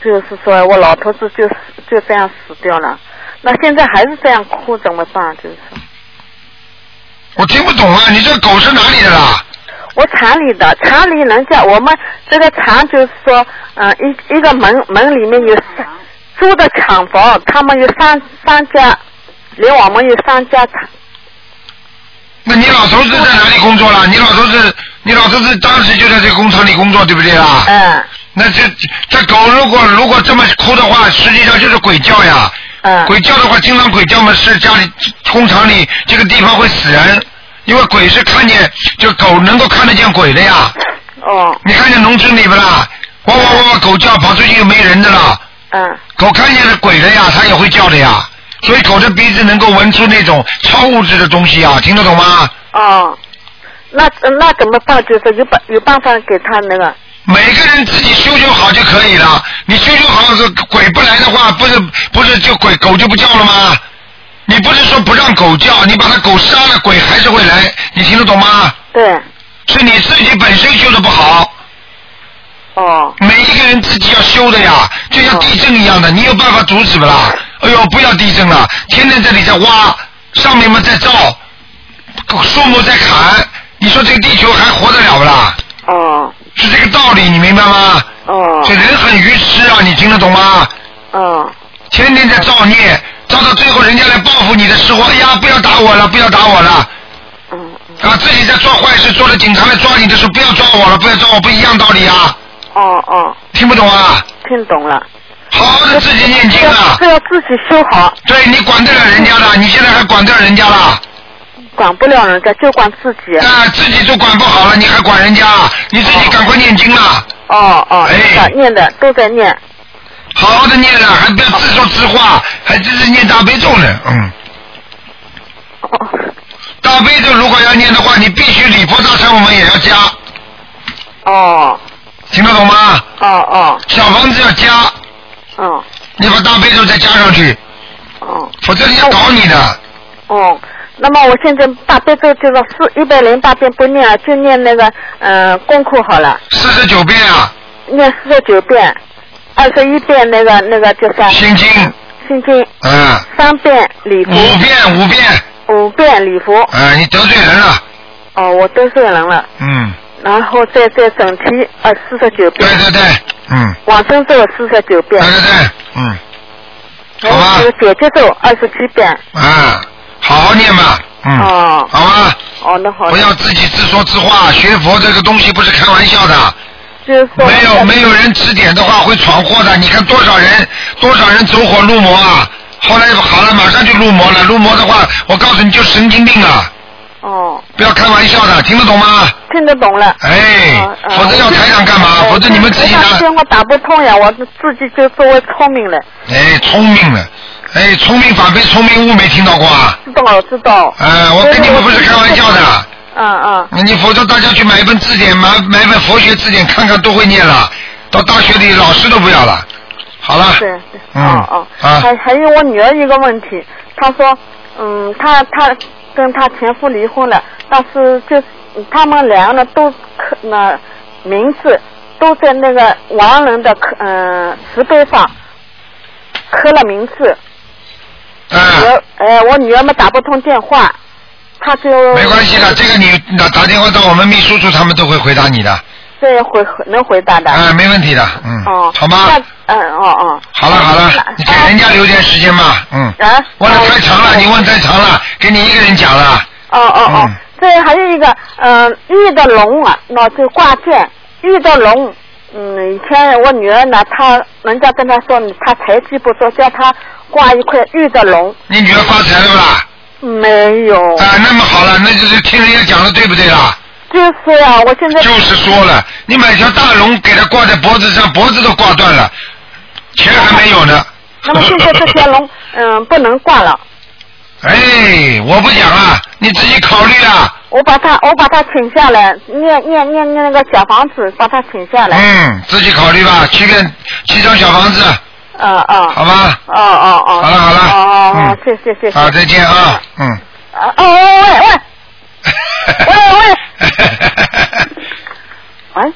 就是说我老头子就死就这样死掉了，那现在还是这样哭怎么办？就是我听不懂啊，你这狗是哪里的啦？ 我厂里的，厂里人家我们这个厂就是说，嗯、呃，一一个门门里面有三租的厂房，他们有三三家，连我们有三家厂。 那你老头子在哪里工作了？你老头子，你老头子当时就在这个工厂里工作，对不对啦？ 嗯。 那这这狗如果如果这么哭的话，实际上就是鬼叫呀。 嗯。 鬼叫的话，经常鬼叫嘛是家里工厂里这个地方会死人，因为鬼是看见，就狗能够看得见鬼的呀。 哦。 你看见农村里不啦？哇哇哇哇狗叫，跑出去又没人的了。 嗯。 狗看见了鬼的呀，它也会叫的呀。所以狗的鼻子能够闻出那种超物质的东西啊，听得懂吗？ 哦。那那怎么办？就是有办有办法给他那个。 每个人自己修修好就可以了。你修修好，鬼不来的话，不是不是就鬼狗就不叫了吗？你不是说不让狗叫，你把它狗杀了，鬼还是会来，你听得懂吗？ 对。 是你自己本身修的不好。 哦。 每一个人自己要修的呀，就像地震一样的，你有办法阻止不啦？哎呦，不要地震了，天天这里在挖，上面嘛在造，树木在砍，你说这个地球还活得了不啦？ 哦。 是这个道理，你明白吗？ 哦。 这人很愚痴啊，你听得懂吗？ 哦。 天天在造孽，造到最后人家来报复你的时候，哎呀，不要打我了，不要打我了。 嗯。 啊，自己在做坏事，做了警察来抓你的时候，不要抓我了，不要抓我，不一样道理啊。 哦哦。 听不懂啊？ 听懂了。 好好的自己念经啊。 是要自己修好。 对，你管得了人家的，你现在还管得了人家了？ 管不了人家，就管自己。 啊，自己都管不好了，你还管人家？你自己赶快念经了。 哦哦。 哎。 念的都在念。 好好的念了，还不要自说自话，还真是念大悲咒呢，嗯。 哦。 大悲咒如果要念的话，你必须礼佛大忏我们也要加。 哦。 听得懂吗？ 哦哦。 小房子要加。 哦。 你把大悲咒再加上去。 哦。 否则人家搞你的。 哦。那么我现在大悲咒就是四一百零八遍不念了，就念那个嗯、呃、功课好了。 四十九遍啊。 念四十九遍，二十一遍那个那个叫啥？ 心经。 心经。 嗯。 三遍礼佛。 五遍五遍。 五遍礼佛。 啊，你得罪人了。 哦，我得罪人了。 嗯。 然后再再整体呃四十九遍。 对对对，嗯。 往生咒四十九遍。 对对对，嗯。好吧。 还有解结咒二十七遍。 啊。好好念吧，嗯， 哦， 好吧， 哦，那好， 不要自己自说自话，学佛这个东西不是开玩笑的， 就是说没有没有人指点的话会闯祸的，你看多少人多少人走火入魔啊，后来好了马上就入魔了，入魔的话我告诉你就神经病了， 哦， 不要开玩笑的，听得懂吗？ 听得懂了， 哎， 哦哦、 否则要台长干嘛？ 哦、 否则你们自己拿。 电话打不通呀，我自己就作为聪明了。 哎，聪明了。哎，聪明反被聪明误，没听到过啊？ 知道，知道。 呃，我跟你们不是开玩笑的。 嗯嗯。 你否则大家去买一本字典，买买本佛学字典看看，都会念了。到大学里老师都不要了。好了。 对对。 嗯。 哦哦。 啊。 还还有我女儿一个问题，她说，嗯，她她跟她前夫离婚了，但是就是他们两个人都刻那名字都在那个亡人的刻嗯石碑上刻了名字。 嗯， 我呃，我女儿们打不通电话，她就没关系的，这个你打打电话到我们秘书处，他们都会回答你的。 这回能回答的。 啊、呃，没问题的，嗯。 哦。 好吗？ 嗯哦哦。 好了好了，你给人家留点时间嘛，嗯。啊。问的太长了，你问太长了，给你一个人讲了。 哦哦哦， 嗯、 这还有一个，嗯、呃，玉的龙啊，那就挂件，玉的龙。嗯，以前我女儿呢，她人家跟她说，她才气不足，叫她挂一块玉的龙。 你女儿发财了不啦？ 没有。 啊，那么好了，那就是听人家讲的对不对啦？ 就是呀、啊，我现在。 就是说了，你买条大龙给她挂在脖子上，脖子都挂断了，钱还没有呢。 那么现在这条龙，嗯，不能挂了。 哎，我不讲啊，你自己考虑啊。 我把他，我把他请下来，念念念念那个小房子，把他请下来。 嗯，自己考虑吧，七个七张小房子。 嗯嗯。 好吧。 哦哦哦。 好了好了。 哦哦嗯， 谢谢谢谢。 好，再见啊，嗯。 啊哦喂喂喂喂喂。喂。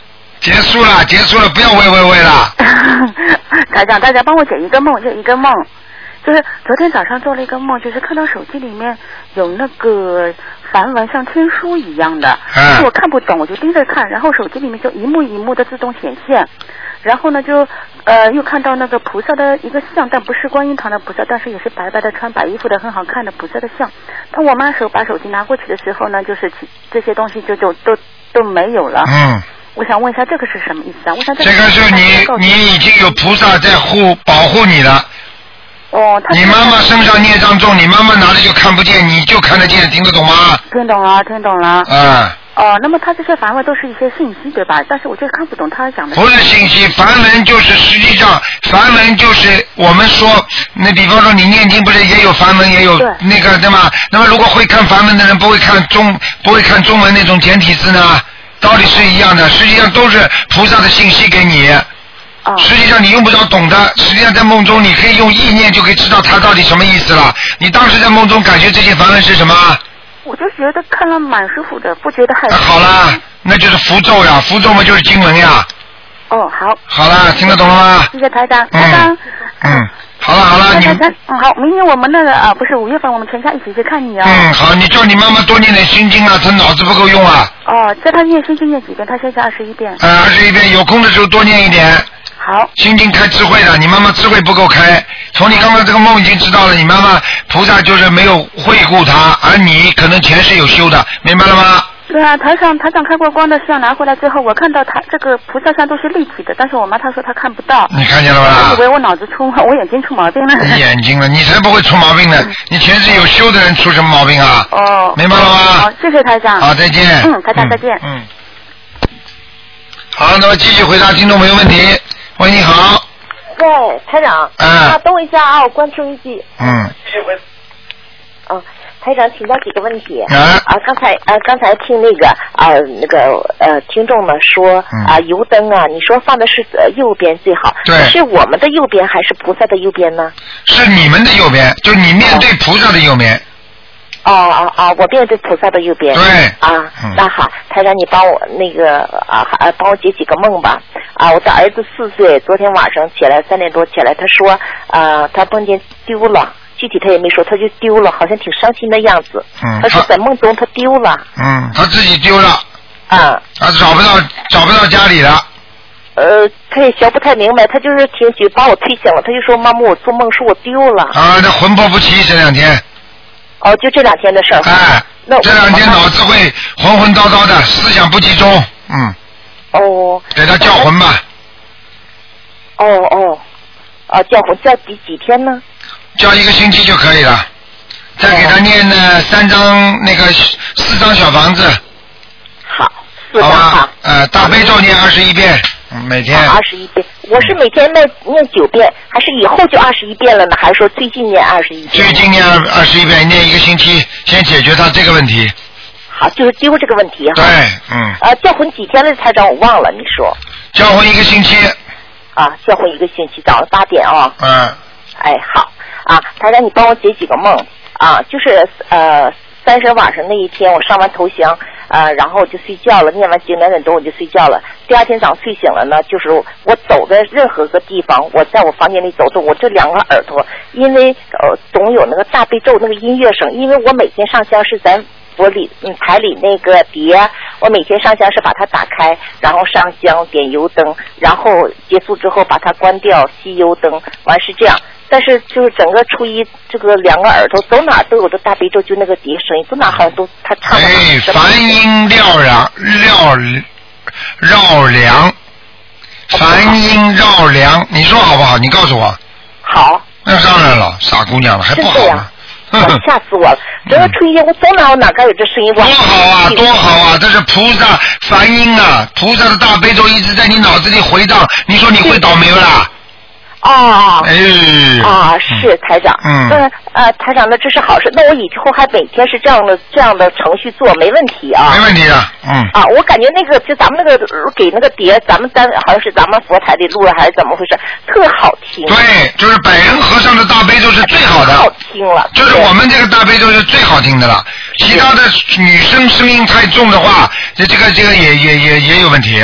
结束了，结束了，不要喂喂喂了。 台长，大家帮我解一个梦，就一个梦，就是昨天早上做了一个梦，就是看到手机里面有那个梵文像天书一样的， 嗯， 我看不懂，我就盯着看，然后手机里面就一幕一幕的自动显现，然后呢就呃又看到那个菩萨的一个像，但不是观音堂的菩萨，但是也是白白的穿白衣服的很好看的菩萨的像。当我妈手把手机拿过去的时候呢，就是这些东西就就都都没有了。 嗯。 我想问一下，这个是什么意思啊？我想这个是你你已经有菩萨在护保护你了。 哦，他你妈妈身上孽障重，你妈妈拿着就看不见，你就看得见，听得懂吗？ 听懂了，听懂了。 嗯。 哦，那么他这些梵文都是一些信息，对吧？但是我就是看不懂他讲的。 不是信息，梵文就是实际上梵文就是我们说，那比方说你念经不是也有梵文，也有那个对吗？那么如果会看梵文的人不会看中不会看中文那种简体字呢？道理是一样的，实际上都是菩萨的信息给你。 哦。 实际上你用不着懂的，实际上在梦中你可以用意念就可以知道它到底什么意思了。你当时在梦中感觉这些梵文是什么？ 我就觉得看了蛮舒服的，不觉得害怕。 啊、好了，那就是符咒呀，符咒嘛就是经文呀。 哦，好。 好了，听得懂了吗？ 谢谢台长，台长。 嗯。嗯好了好了，你嗯好，明年我们那个啊，不是五月份，我们全家一起去看你啊。 嗯，好，你叫你妈妈多念点心经啊，她脑子不够用啊。 哦，叫她念心经念几遍？她现在二十一遍。 呃，二十一遍，有空的时候多念一点。 好。 心经开智慧的，你妈妈智慧不够开，从你刚刚这个梦已经知道了，你妈妈菩萨就是没有惠顾她，而你可能前世有修的，明白了吗？ 对啊，台上台上开过光的像拿回来之后，我看到台这个菩萨像都是立体的，但是我妈她说她看不到。 你看见了吧？ 我以为我脑子出，我眼睛出毛病了。 你眼睛了，你才不会出毛病呢！嗯、你前世有修的人出什么毛病啊？ 哦， 明白了吗？ 好，谢谢台长。 好，再见。 嗯，台长再见。 嗯。嗯好，那么继续回答听众朋友问题。喂，你好。 对，台长。 嗯。 啊，等我一下啊，我关收音机。 嗯。 嗯。台长，请教几个问题。 啊。 啊，刚才啊，刚才听那个啊，那个呃，听众呢说啊，油灯啊，你说放的是呃右边最好。 对。 是我们的右边还是菩萨的右边呢？ 是你们的右边，就你面对菩萨的右边。 哦哦哦，我面对菩萨的右边。 对。 啊， 嗯、 那好，台长，你帮我那个啊啊，帮我解几个梦吧。啊，我的儿子四岁，昨天晚上起来三点多起来，他说啊，他梦见丢了。具体他也没说，他就丢了，好像挺伤心的样子。 嗯， 他说在梦中他丢了。 嗯，他自己丢了。 啊。 他找不到，找不到家里了。 呃，他也想不太明白，他就是挺就把我推醒了，他就说妈妈，我做梦说我丢了。 啊，那魂魄不齐这两天。 哦，就这两天的事儿。 哎。 那这两天脑子会浑浑叨叨的，思想不集中。嗯。 哦。 给他叫魂吧。 哦哦，啊，叫魂叫几几天呢？ 叫一个星期就可以了，再给他念呢三张那个四张小房子。 好，四张哈。 呃，大悲咒念二十一遍，每天。 二十一遍，我是每天念念九遍，还是以后就二十一遍了呢？还是说最近念二十一遍？ 最近念二十一遍，念一个星期，先解决他这个问题。 好，就是丢这个问题哈。 对，嗯。 呃，叫魂几天了，台长？我忘了，你说。 叫魂一个星期。 啊，叫魂一个星期，早上八点啊。 嗯。 哎，好。啊，台长，你帮我解几个梦啊？就是呃，三十晚上那一天，我上完头香，呃，然后我就睡觉了，念完经两点多我就睡觉了。第二天早上睡醒了呢，就是我走的任何个地方，我在我房间里走走，我这两个耳朵，因为呃总有那个大悲咒那个音乐声，因为我每天上香是咱佛里嗯台里那个碟，我每天上香是把它打开，然后上香点油灯，然后结束之后把它关掉熄油灯，完是这样。但是就是整个初一这个两个耳朵走哪都有这大悲咒，就那个碟声音，走哪好像都他唱的。 哎，梵音绕梁绕绕梁，梵音绕梁，你说好不好？你告诉我。 好。 那当然了，傻姑娘了，还不好吗？ 吓死我了！整个初一我走哪我哪该有这声音？ 多好啊，多好啊！这是菩萨梵音啊，菩萨的大悲咒一直在你脑子里回荡，你说你会倒霉不啦？ 哦， 哎， 啊，是台长， 嗯， 呃呃，台长，那这是好事，那我以后还每天是这样的这样的程序做，没问题啊， 没问题的，嗯， 啊，我感觉那个就咱们那个给那个碟，咱们单好像是咱们佛台里录了还是怎么回事，特好听。 对，就是百人和尚的大悲咒是最好的， 好听了， 就是我们这个大悲咒是最好听的了，其他的女生声音太重的话，这这个这个也也也也有问题。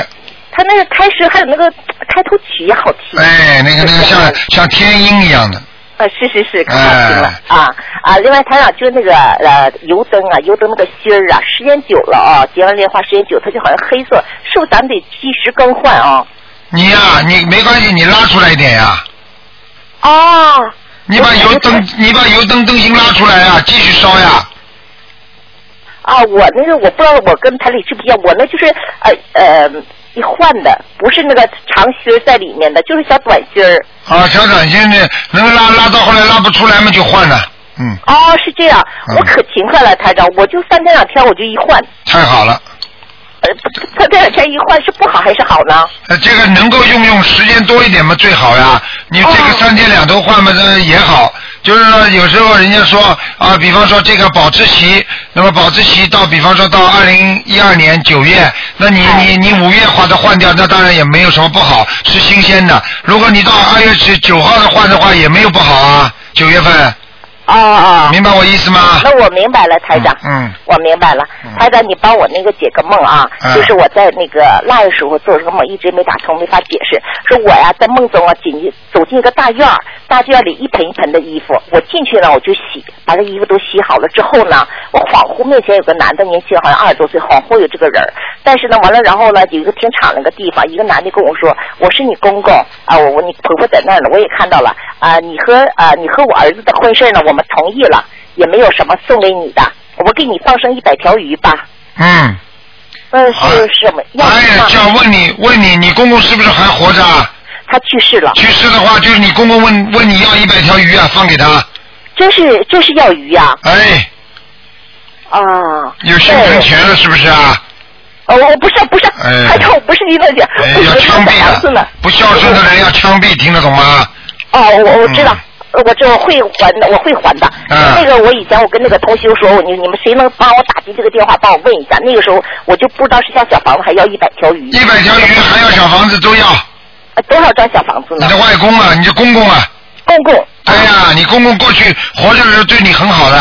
他那个开始还有那个开头曲也好听。 哎，那个那个像像天音一样的。 呃，是是是，可好听了、哎、啊啊！另外，台长就是那个呃油灯啊，油灯那个芯儿啊，时间久了啊，结完莲花时间久，它就好像黑色，是不是咱们得及时更换啊？ 你呀、啊，你没关系，你拉出来一点呀、 啊。哦。 你把油灯，你把油灯灯芯拉出来呀，继续烧呀。 啊，我那个我不知道我跟台里是不一样，我那就是呃呃一换的，不是那个长芯儿在里面的，就是小短芯儿。 啊，小短芯的，能拉拉到后来拉不出来嘛就换了，嗯。 哦，是这样，嗯、我可勤快了，台长，我就三天两天我就一换。 太好了。 呃，他这两天一换是不好还是好呢？ 呃，这个能够用用时间多一点嘛最好呀。你这个三天两头换嘛，这也好。就是说，有时候人家说啊，比方说这个保质期，那么保质期到，比方说到二零一二年九月，那你你你五月把它换掉，那当然也没有什么不好，是新鲜的。如果你到二月十九号的换的话，也没有不好啊，九月份。 哦哦， 明白我意思吗？ 那我明白了，台长。 嗯，嗯我明白了，台长，你帮我那个解个梦啊，嗯、就是我在那个腊月时候做这个梦，一直没打通，没法解释。说我呀在梦中啊，进走进一个大院，大院里一盆一盆的衣服，我进去呢我就洗，把这衣服都洗好了之后呢，我恍惚面前有个男的，年轻好像二十多岁，恍惚有这个人，但是呢完了然后呢有一个停场那个地方，一个男的跟我说，我是你公公啊，我我你婆婆在那儿呢，我也看到了啊，你和啊你和我儿子的婚事呢，我们同意了，也没有什么送给你的。我给你放生一百条鱼吧。 嗯。 嗯，是什么？ 哎呀，这样问你，问你，你公公是不是还活着？ 他去世了。 去世的话，就是你公公问问你要一百条鱼啊，放给他。 这是这是要鱼啊。 哎。 啊。 有心存钱了，是不是啊？ 哦，我不是不是， 哎， 还看我不是一个人， 哎，要枪毙的，不孝顺的人要枪毙，听得懂吗？ 哦，我我知道。嗯我这会还的，我会还的。嗯、那个我以前我跟那个同修说，你你们谁能帮我打进这个电话，帮我问一下。那个时候我就不知道是要小房子还要一百条鱼。 一百条鱼还要小房子都要。 呃，多少张小房子呢？ 你的外公啊，你的公公啊。 公公。 对呀、啊，你公公过去活着的时候对你很好的。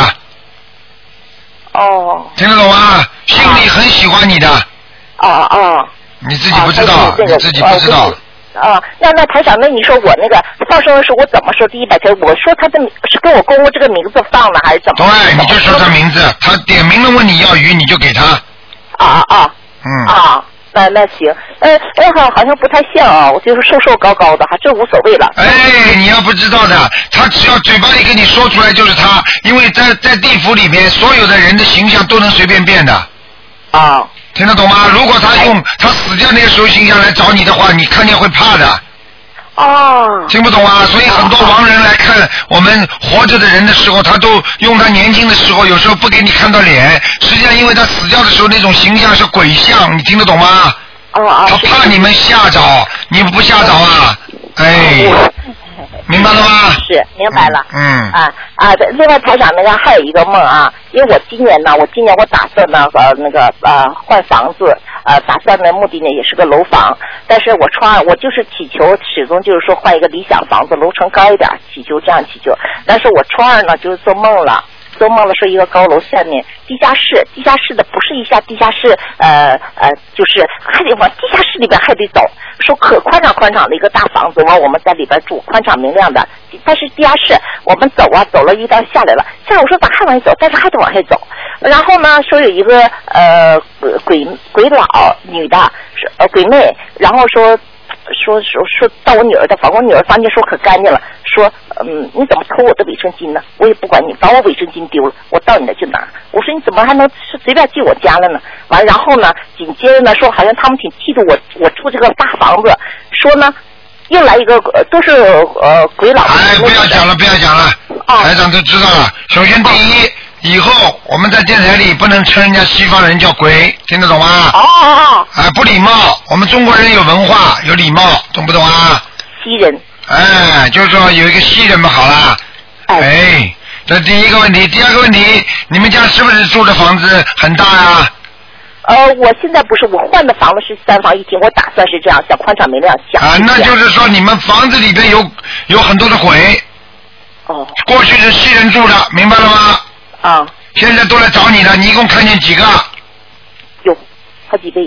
哦。 听得懂吗？心里很喜欢你的。 哦哦。 你自己不知道，啊、你自己不知道。 啊，那那台长，那你说我那个放生的时候，我怎么说第一百条？我说他的是跟我公公这个名字放的，还是怎么？ 对，你就说他名字，他点名了问你要鱼，你就给他。 啊啊。 嗯。 啊，那那行，呃，哎好，好像不太像啊，我就是瘦瘦高高的，哈，这无所谓了。 哎，你要不知道的，他只要嘴巴里跟你说出来就是他，因为在在地府里面，所有的人的形象都能随便变的。 啊。 听得懂吗？如果他用他死掉那个时候形象来找你的话，你看见会怕的。 哦。 听不懂啊？所以很多亡人来看我们活着的人的时候，他都用他年轻的时候，有时候不给你看到脸，实际上因为他死掉的时候那种形象是鬼相，你听得懂吗？ 哦哦。 他怕你们吓着，你不吓着啊？哎。明白了吗？ 是，明白了。 嗯。 啊啊！另外台长那个还有一个梦啊，因为我今年呢，我今年我打算呢呃那个呃换房子，呃打算的目的呢也是个楼房，但是我窗我就是祈求始终就是说换一个理想房子，楼层高一点，祈求这样祈求。但是我初二呢就是做梦了。做梦了，说一个高楼下面地下室，地下室的不是一下地下室，呃呃，就是还得往地下室里边还得走，说可宽敞宽敞的一个大房子，完我们在里边住，宽敞明亮的。但是地下室我们走啊走了一段下来了，下来我说咋还往下走？但是还得往下走。然后呢，说有一个呃鬼鬼佬女的，呃鬼魅，然后说。说说说到我女儿的房，我女儿房间说可干净了，说嗯你怎么偷我的卫生巾呢？我也不管你，把我卫生巾丢了，我到你那去拿。我说你怎么还能随便进我家了呢？完然后呢，紧接着呢说好像他们挺嫉妒我，我住这个大房子，说呢又来一个都是呃鬼佬。 哎，不要讲了，不要讲了，台长都知道了。首先第一。哦以后我们在电台里不能称人家西方人叫鬼，听得懂吗？ 哦哦哦！ 哎，不礼貌。我们中国人有文化，有礼貌，懂不懂啊？ 西人。 哎，就是说有一个西人嘛，好了。哎。哎，这第一个问题，第二个问题，你们家是不是住的房子很大呀？ 呃，我现在不是，我换的房子是三房一厅，我打算是这样，像宽敞明亮像。 啊，那就是说你们房子里边有有很多的鬼。 哦。 过去是西人住的，明白了吗？ 啊！ 现在都来找你了，你一共看见几个？ 有好几位。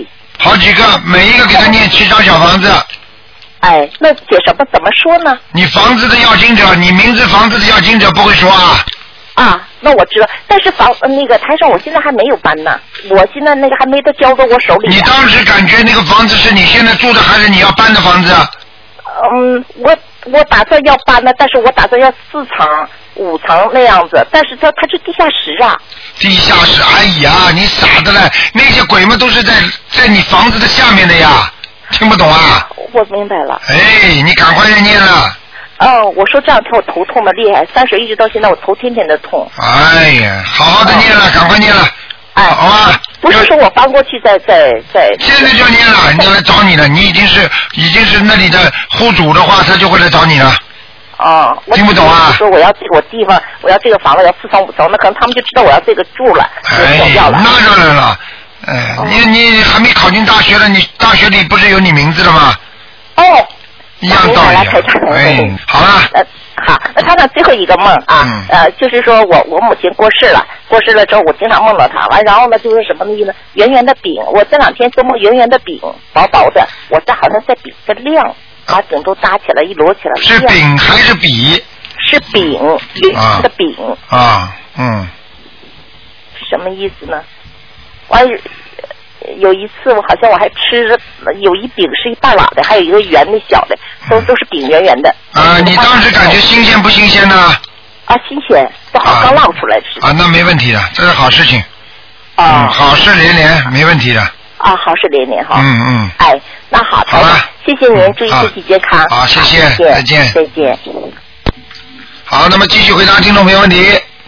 好几个，每一个给他念七张小房子。 哎，那写什么？怎么说呢？ 你房子的要经者，你名字房子的要经者不会说啊。 啊，那我知道，但是房那个台上我现在还没有搬呢，我现在那个还没得交到我手里。 你当时感觉那个房子是你现在住的还是你要搬的房子？ 嗯，我我打算要搬的，但是我打算要四层、五层那样子，但是它它是地下室啊。 地下室，哎呀，你傻的嘞！那些鬼们都是在在你房子的下面的呀，听不懂啊？ 我明白了。 哎，你赶快念了。 哦，我说这两天我头痛的厉害，三十一直到现在我头天天的痛。 哎呀，好好的念了，哦、赶快念了。 哎， 好啊。 不是说我搬过去再再再。 现在就念了，人家来找你了，你已经是已经是那里的户主的话，他就会来找你了。 哦， 听不懂啊？ 说我要这个地方，我要这个房子，要四层五层，那可能他们就知道我要这个住了，就走掉了。 哎，那当然了。哎，哦、你你还没考进大学了，你大学里不是有你名字了吗？ 哦。 一样道理。哎，好了。 呃，好，那他的最后一个梦啊，嗯、呃，就是说我我母亲过世了，过世了之后，我经常梦到她，完然后呢，就是什么呢？圆圆的饼，我这两天做梦圆圆的饼，薄薄的，我这好像在比个量，把饼都搭起来，一摞起来。 是饼还是笔？ 是饼，圆的饼。 啊，嗯。 什么意思呢？完。有一次我好像我还吃着有一饼是一半拉的，还有一个圆的小的，都都是饼圆圆的。 啊，你当时感觉新鲜不新鲜呢？ 啊，新鲜，都好刚捞出来吃。 啊，那没问题的，这是好事情。 啊、 嗯，好事连连，没问题的。 啊，好事连连哈。 嗯嗯。 哎，那好， 好了， 谢谢您，祝意身体健康。 好，谢谢， 再见， 再见。 好，那么继续回答听众朋友问题。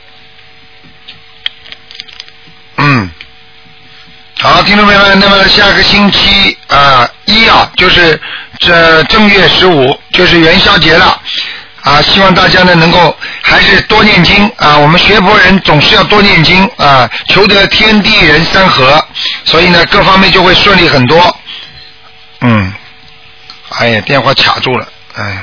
嗯。好，听众朋友们，那么下个星期啊、呃、一啊，就是这正月十五，就是元宵节了啊！希望大家呢能够还是多念经啊！我们学佛人总是要多念经啊，求得天地人三合，所以呢各方面就会顺利很多。嗯，哎呀，电话卡住了，哎。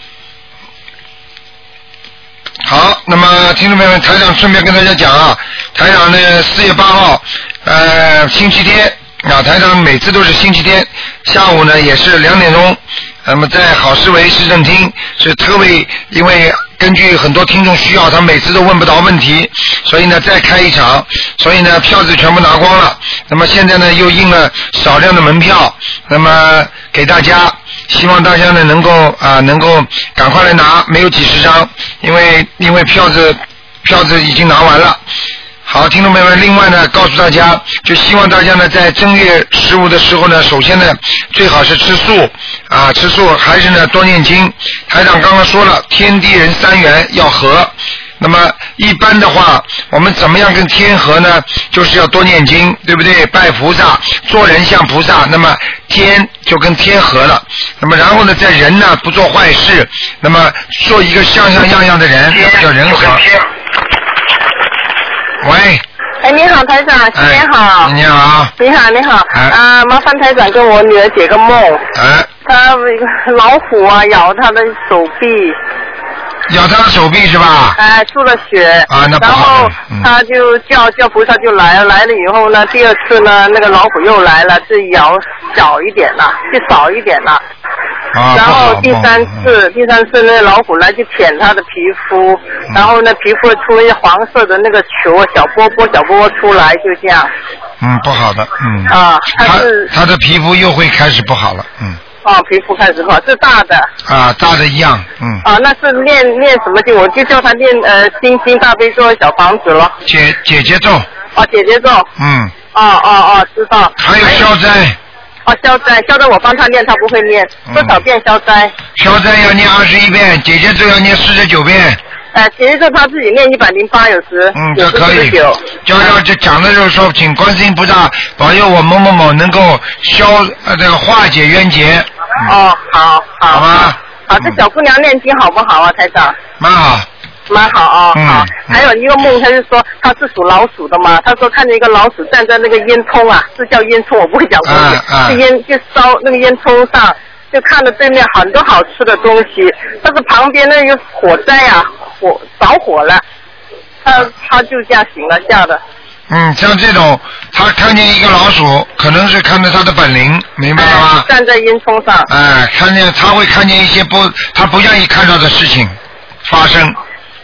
好，那么听众朋友们，台长顺便跟大家讲啊，台长呢四月八号，呃，星期天啊，台长每次都是星期天下午呢也是两点钟，那么在好思维市政厅是特为因为根据很多听众需要，他每次都问不到问题，所以呢再开一场，所以呢票子全部拿光了，那么现在呢又印了少量的门票，那么给大家。希望大家呢能够啊、呃、能够赶快来拿，没有几十张，因为因为票子票子已经拿完了。好，听众朋友们，另外呢告诉大家，就希望大家呢在正月十五的时候呢，首先呢最好是吃素啊，吃素还是呢多念经。台长刚刚说了，天地人三元要和。那么一般的话，我们怎么样跟天和呢？就是要多念经，对不对？拜菩萨，做人像菩萨，那么天就跟天和了。那么然后呢，在人呢不做坏事，那么做一个像像样样的人，那叫人和。喂。 哎，你好，台长，新年好。 你好。 你好，你好。哎、啊，麻烦台长跟我女儿解个梦。 哎。 她一个老虎啊，咬她的手臂。 咬他的手臂是吧？ 哎，出了血。 啊，那不好。然后他就叫叫菩萨就来了，来了以后呢，第二次呢，那个老虎又来了，是咬小一点了，就少一点了。 啊。 然后第三次，第三次那个老虎来就舔他的皮肤，嗯、然后呢，皮肤出一黄色的那个球，小波波小波波出来，就这样。 嗯，不好的，嗯。 啊，他是他的皮肤又会开始不好了，嗯。 哦，皮肤开始好，是大的。 啊，大的一样，嗯。 啊，那是念念什么经？我就叫他念呃心经大悲咒小房子了。 姐姐姐咒。 哦，姐姐咒。 嗯。 哦哦哦，知道。 还有消灾。 哦，消灾，消灾我帮他念，他不会念，多少遍消灾？ 消灾要念二十一遍，姐姐咒要念四十九遍。 呃，姐姐咒他自己念一百零八，有时。 嗯，这可以。就要就讲的时候说，请观世音菩萨保佑我某某某能够消呃这个化解冤结。 哦，好，好。 好吧。 好，这小姑娘念经好不好啊，台长？ 蛮好。 蛮好啊， 嗯、 好。还有一个梦，他就说他是属老鼠的嘛，他说看见一个老鼠站在那个烟囱啊，是叫烟囱，我不会讲东西， 啊、 是烟就烧那个烟囱上，就看着对面很多好吃的东西，但是旁边那个火灾啊，火着火了，他他就这样醒了，吓的。 嗯，像这种，他看见一个老鼠，可能是看到他的本灵，明白了吗？ 哎、站在烟囱上。 哎，看见他会看见一些不，他不愿意看到的事情发生。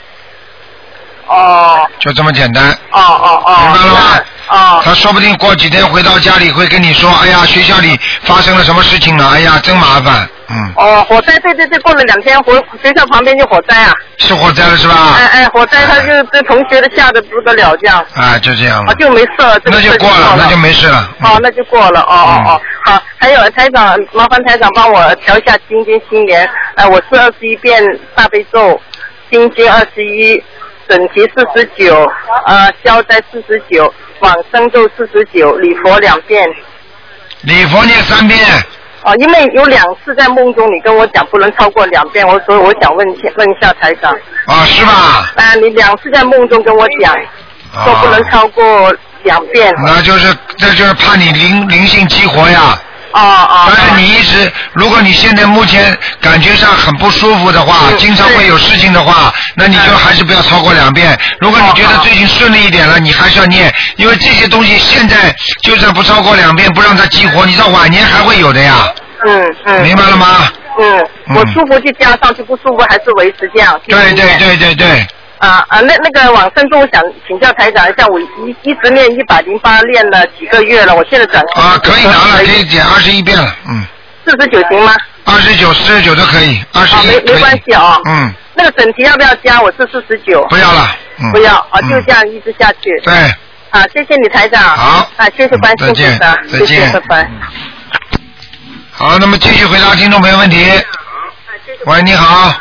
哦。 就这么简单。 哦哦哦。 明白了吗？ 哦。 他说不定过几天回到家里会跟你说，哎呀，学校里发生了什么事情了，哎呀，真麻烦。嗯。 哦，火灾，对对对，过了两天，火学校旁边就火灾啊。 是火灾了是吧？ 哎哎，火灾，他就这同学的吓得不得了，这样。 啊，就这样了。 哦，就没事了，这个那就过了，那就没事了。 哦，那就过了，哦哦哦，好，还有台长，麻烦台长帮我调一下心经心言，呃，我是二十一遍大悲咒，心经二十一，准提四十九，呃，消灾四十九，往生咒四十九，礼佛两遍。 礼佛念三遍。 哦，因为有两次在梦中你跟我讲不能超过两遍，我所以我想问一下问一下台长。 啊，是吧？ 啊，你两次在梦中跟我讲， 啊、 说不能超过两遍。 那就是这就是怕你灵灵性激活呀。 哦哦。 但是你一直，如果你现在目前感觉上很不舒服的话，嗯、经常会有事情的话，那你就还是不要超过两遍。如果你觉得最近顺利一点了，你还是要念，因为这些东西现在就算不超过两遍，不让它激活，你到晚年还会有的呀。 嗯嗯。明白了吗？ 嗯，我舒服就加上去，不舒服还是维持这样。 对对对对对。 啊啊，那那个往生咒，我想请教台长一下，我一一直念一百零八，练了几个月了，我现在转啊，可以拿了，可以减二十一遍了，嗯。 四十九行吗？ 二十九、四十九都可以，二十一没没关系啊、哦。 嗯。 那个整题要不要加？我是四十九。 不要了。嗯。 不要啊，就这样一直下去。 对。 啊，谢谢你台长。 好。 啊，谢谢关心， 谢谢， 再见，拜拜。 好，那么继续回答听众朋友问题。喂，你好。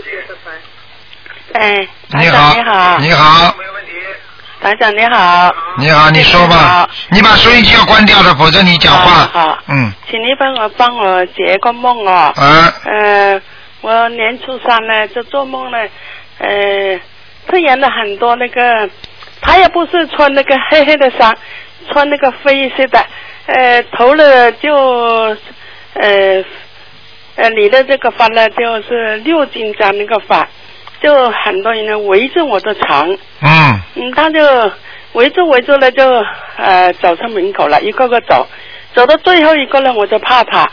哎， 你好， 你好， 你好， 台长你好， 你好，你说吧，你把收音机要关掉的，否则你讲话。 好， 嗯， 请你帮我帮我解个梦哦。 啊。 呃，我年初三呢就做梦呢，呃，出现了很多那个，他也不是穿那个黑黑的衫，穿那个灰色的，呃，头呢就呃呃理的这个发呢就是六斤张那个发。就很多人呢围着我的床， 嗯， 嗯，他就围着围着了，就呃走上门口了，一个个走，走到最后一个呢，我就怕他，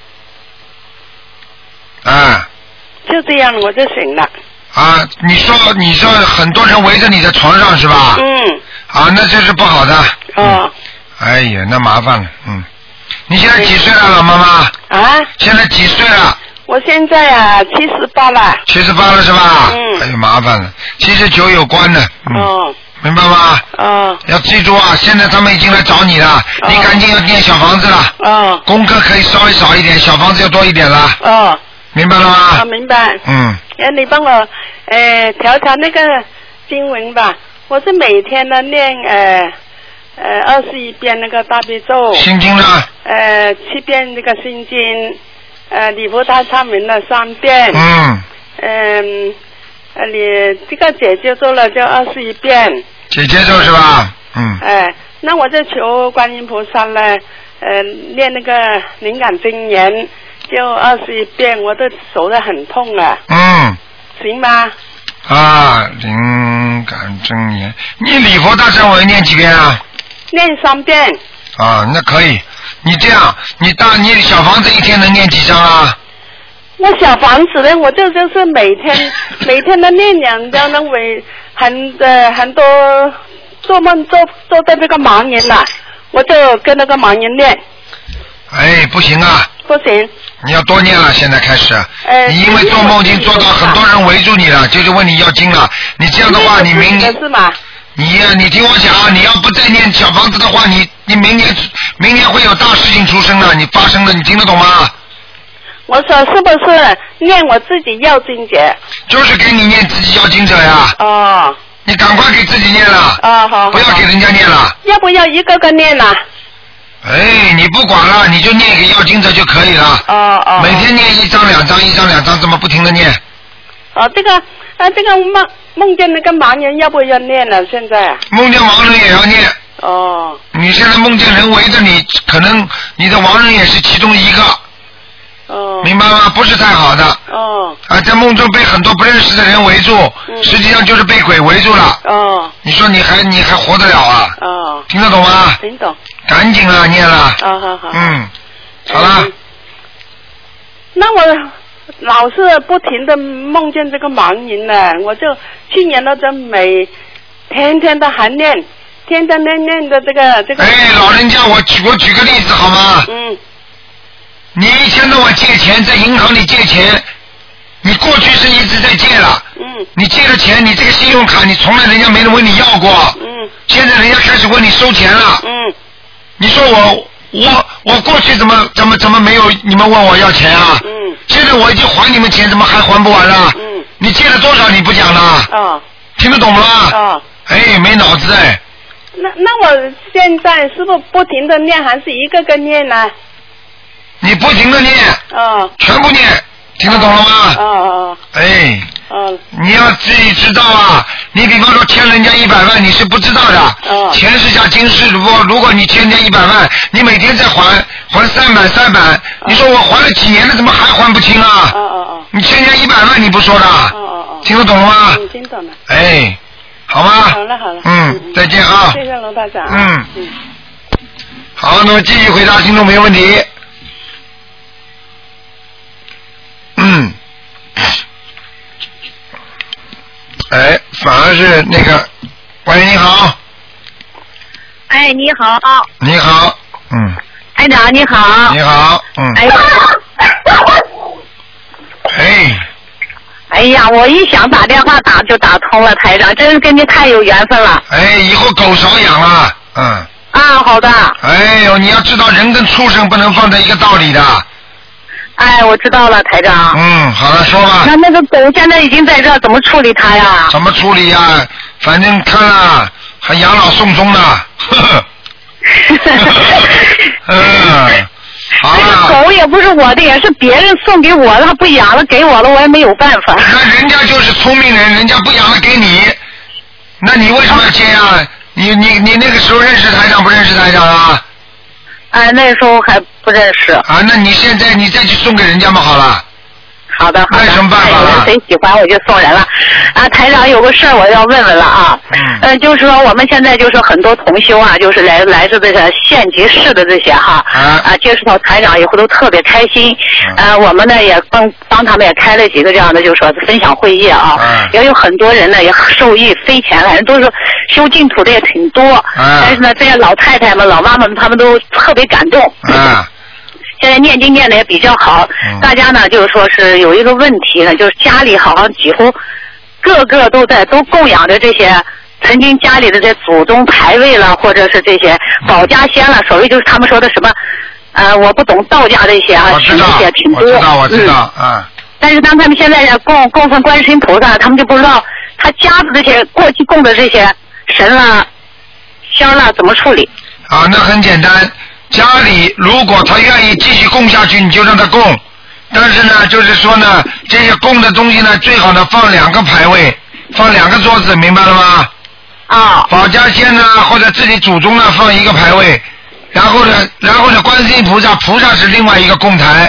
啊， 就这样我就醒了。 啊，你说你说很多人围着你的床上是吧？ 嗯。 啊，那这是不好的。 哦。 嗯、哎呀，那麻烦了，嗯。你现在几岁了，老妈妈？ 啊。 现在几岁了？ 我现在啊，七十八了。 七十八了是吧？ 嗯。 哎呦，麻烦了，七十九有关的。嗯、 哦。 明白吗？ 哦。 要记住啊，现在他们已经来找你了，哦、你赶紧要念小房子了。 哦。 功课可以稍微少一点，小房子要多一点了。 哦。 明白了吗？ 啊，明白。 嗯。 哎，你帮我呃调调那个经文吧，我是每天呢念呃呃二十一遍那个大悲咒。 心经呢？ 呃，七遍那个心经。呃，礼佛大忏文了三遍。 嗯。 嗯，呃，你这个姐姐咒了就二十一遍。 姐姐咒是吧？嗯。 哎、呃，那我就求观音菩萨呢，呃，念那个灵感真言，就二十一遍，我的手都很痛啊。 嗯。 行吗？ 啊，灵感真言，你礼佛大忏文念几遍啊？ 念三遍。 啊，那可以。你这样，你大你小房子一天能念几张啊？ 那小房子呢？我就就是每天每天都念两张，那为很呃很多做梦做做的那个盲人呐、啊，我就跟那个盲人念。 哎，不行啊！ 不行。 你要多念了，现在开始。 呃。 你因为做梦经做到很多人围住你了，就是问你要经了。你这样的话，你明年。 是吗？ 你呀、啊，你听我讲，你要不再念小房子的话，你你明年明年会有大事情出生了，你发生了，你听得懂吗？ 我说是不是念我自己要经者？ 就是给你念自己要经者呀。 哦。 你赶快给自己念了。 啊、哦、好。 不要给人家念了。 要不要一个个念呢？ 哎，你不管了，你就念给要经者就可以了。 哦哦。 每天念一张两张一张两张，这么不停的念。 哦，这个啊，这个梦梦见那个盲人要不要念了？现在、啊。 梦见盲人也要念。 哦。 你现在梦见人围着你，可能你的亡人也是其中一个。 哦。 明白吗？不是太好的。 哦。 啊，在梦中被很多不认识的人围住，嗯、实际上就是被鬼围住了。 哦。 你说你还你还活得了啊？ 哦。 听得懂吗？ 听懂。 赶紧啊，念了。 啊好好。 嗯，好了。嗯、 那我老是不停的梦见这个盲人呢，我就去年的这每天天的还念。天天念念的这个这个。 哎，老人家，我举我举个例子好吗？ 嗯。 你一天到晚借钱，在银行里借钱，你过去是一直在借了。 嗯。 你借了钱，你这个信用卡，你从来人家没人问你要过。 嗯。 现在人家开始问你收钱了。 嗯。 你说我我我过去怎么怎么怎么没有你们问我要钱啊？ 嗯。 现在我已经还你们钱，怎么还还不完了？ 嗯。 你借了多少你不讲了？ 啊。 听得懂吗？ 啊。 哎，没脑子哎。 那那我现在是不是不停的念，还是一个个念呢？ 你不停的念， 哦， 全部念，听得懂了吗？ 哦哦。 哎。 哦。 你要自己知道啊！你比方说欠人家一百万，你是不知道的。 哦。 前世下今世，如果如果你欠人家一百万，你每天在还还三百三百，哦、你说我还了几年了，怎么还还不清啊？ 哦哦哦。 你欠人家一百万，你不说的？哦哦哦。 听得懂了吗？ 嗯，听懂了。 哎。好吗？ 好了好了。 嗯，嗯再见啊！ 谢谢罗大长。 嗯嗯。 好，那么继续回答听众没问题。嗯。哎，反而是那个，喂，你好。 哎，你好。 你好，嗯。 台长你好。 你好，嗯。 哎呀。 哎。 哎呀，我一想打电话打就打通了，台长，真是跟你太有缘分了。 哎，以后狗少养了，嗯。 啊，好的。 哎呦，你要知道人跟畜生不能放在一个道理的。 哎，我知道了，台长。 嗯，好了，说吧。 那那个狗现在已经在这，怎么处理它呀？ 怎么处理呀？反正看了还养老送终呢。呵呵。嗯。好那个狗也不是我的，也是别人送给我的，他不养了给我了，我也没有办法。 那人家就是聪明人，人家不养了给你，那你为什么要接啊？你你你那个时候认识台长不认识台长啊？ 哎，那时候还不认识。 啊，那你现在你再去送给人家嘛好了。 好的，好的。 那有什么办法了？ 谁喜欢我就送人了。啊，台长有个事儿我要问问了啊。嗯。呃，就是说我们现在就是很多同修啊，就是来来自这个县级市的这些哈。啊。啊，接触到台长以后都特别开心。嗯。呃，我们呢也帮帮他们也开了几个这样的，就是说分享会议啊。嗯。也有很多人呢也受益匪浅，反正都是修净土的也挺多。嗯。但是呢，这些老太太们、老妈妈们，他们都特别感动。嗯。现在念经念的也比较好，嗯、大家呢就是说是有一个问题呢，就是家里好像几乎个个都在都供养着这些曾经家里的这祖宗牌位了，或者是这些保家仙了，所谓就是他们说的什么，呃，我不懂道家这些啊，这些挺多。 我知道，我知道，嗯。 啊、但是当他们现在要供供奉观世音菩萨，他们就不知道他家的这些过去供的这些神啦、香啦怎么处理。 啊，那很简单。家里如果他愿意继续供下去，你就让他供。但是呢，就是说呢，这些供的东西呢，最好呢放两个牌位，放两个桌子，明白了吗？ 啊。 保家仙呢，或者自己祖宗呢放一个牌位，然后呢，然后呢，观世音菩萨，菩萨是另外一个供台。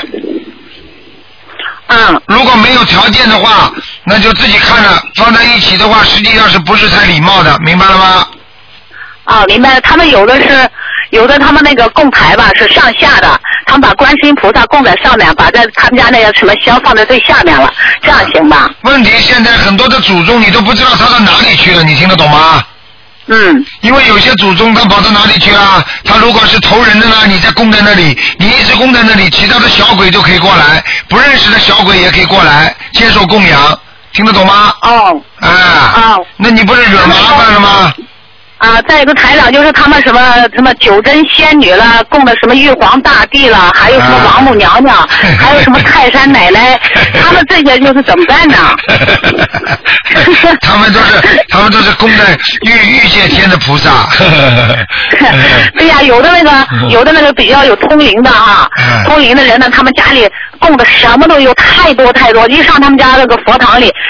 嗯。 如果没有条件的话，那就自己看了，放在一起的话，实际上是不是太礼貌的，明白了吗？ 啊，明白了。他们有的是，有的他们那个供牌吧是上下的，他们把观世音菩萨供在上面，把在他们家那个什么香放在最下面了，这样行吧？ 问题现在很多的祖宗你都不知道他到哪里去了，你听得懂吗？ 嗯。 因为有些祖宗他跑到哪里去啊？他如果是投人的呢，你再供在那里，你一直供在那里，其他的小鬼都可以过来，不认识的小鬼也可以过来接受供养，听得懂吗？ 哦。 啊。哦。那你不是惹麻烦了吗？ 啊，再一个台长就是他们什么什么九真仙女了，供的什么玉皇大帝了，还有什么王母娘娘，啊、还有什么泰山奶奶，他们这些就是怎么办呢？ 他们都是他们都是供在御御界天的菩萨。 对呀、啊，有的那个有的那个比较有通灵的哈、啊，通灵的人呢，他们家里供的什么都有，太多太多，一上他们家那个佛堂里，都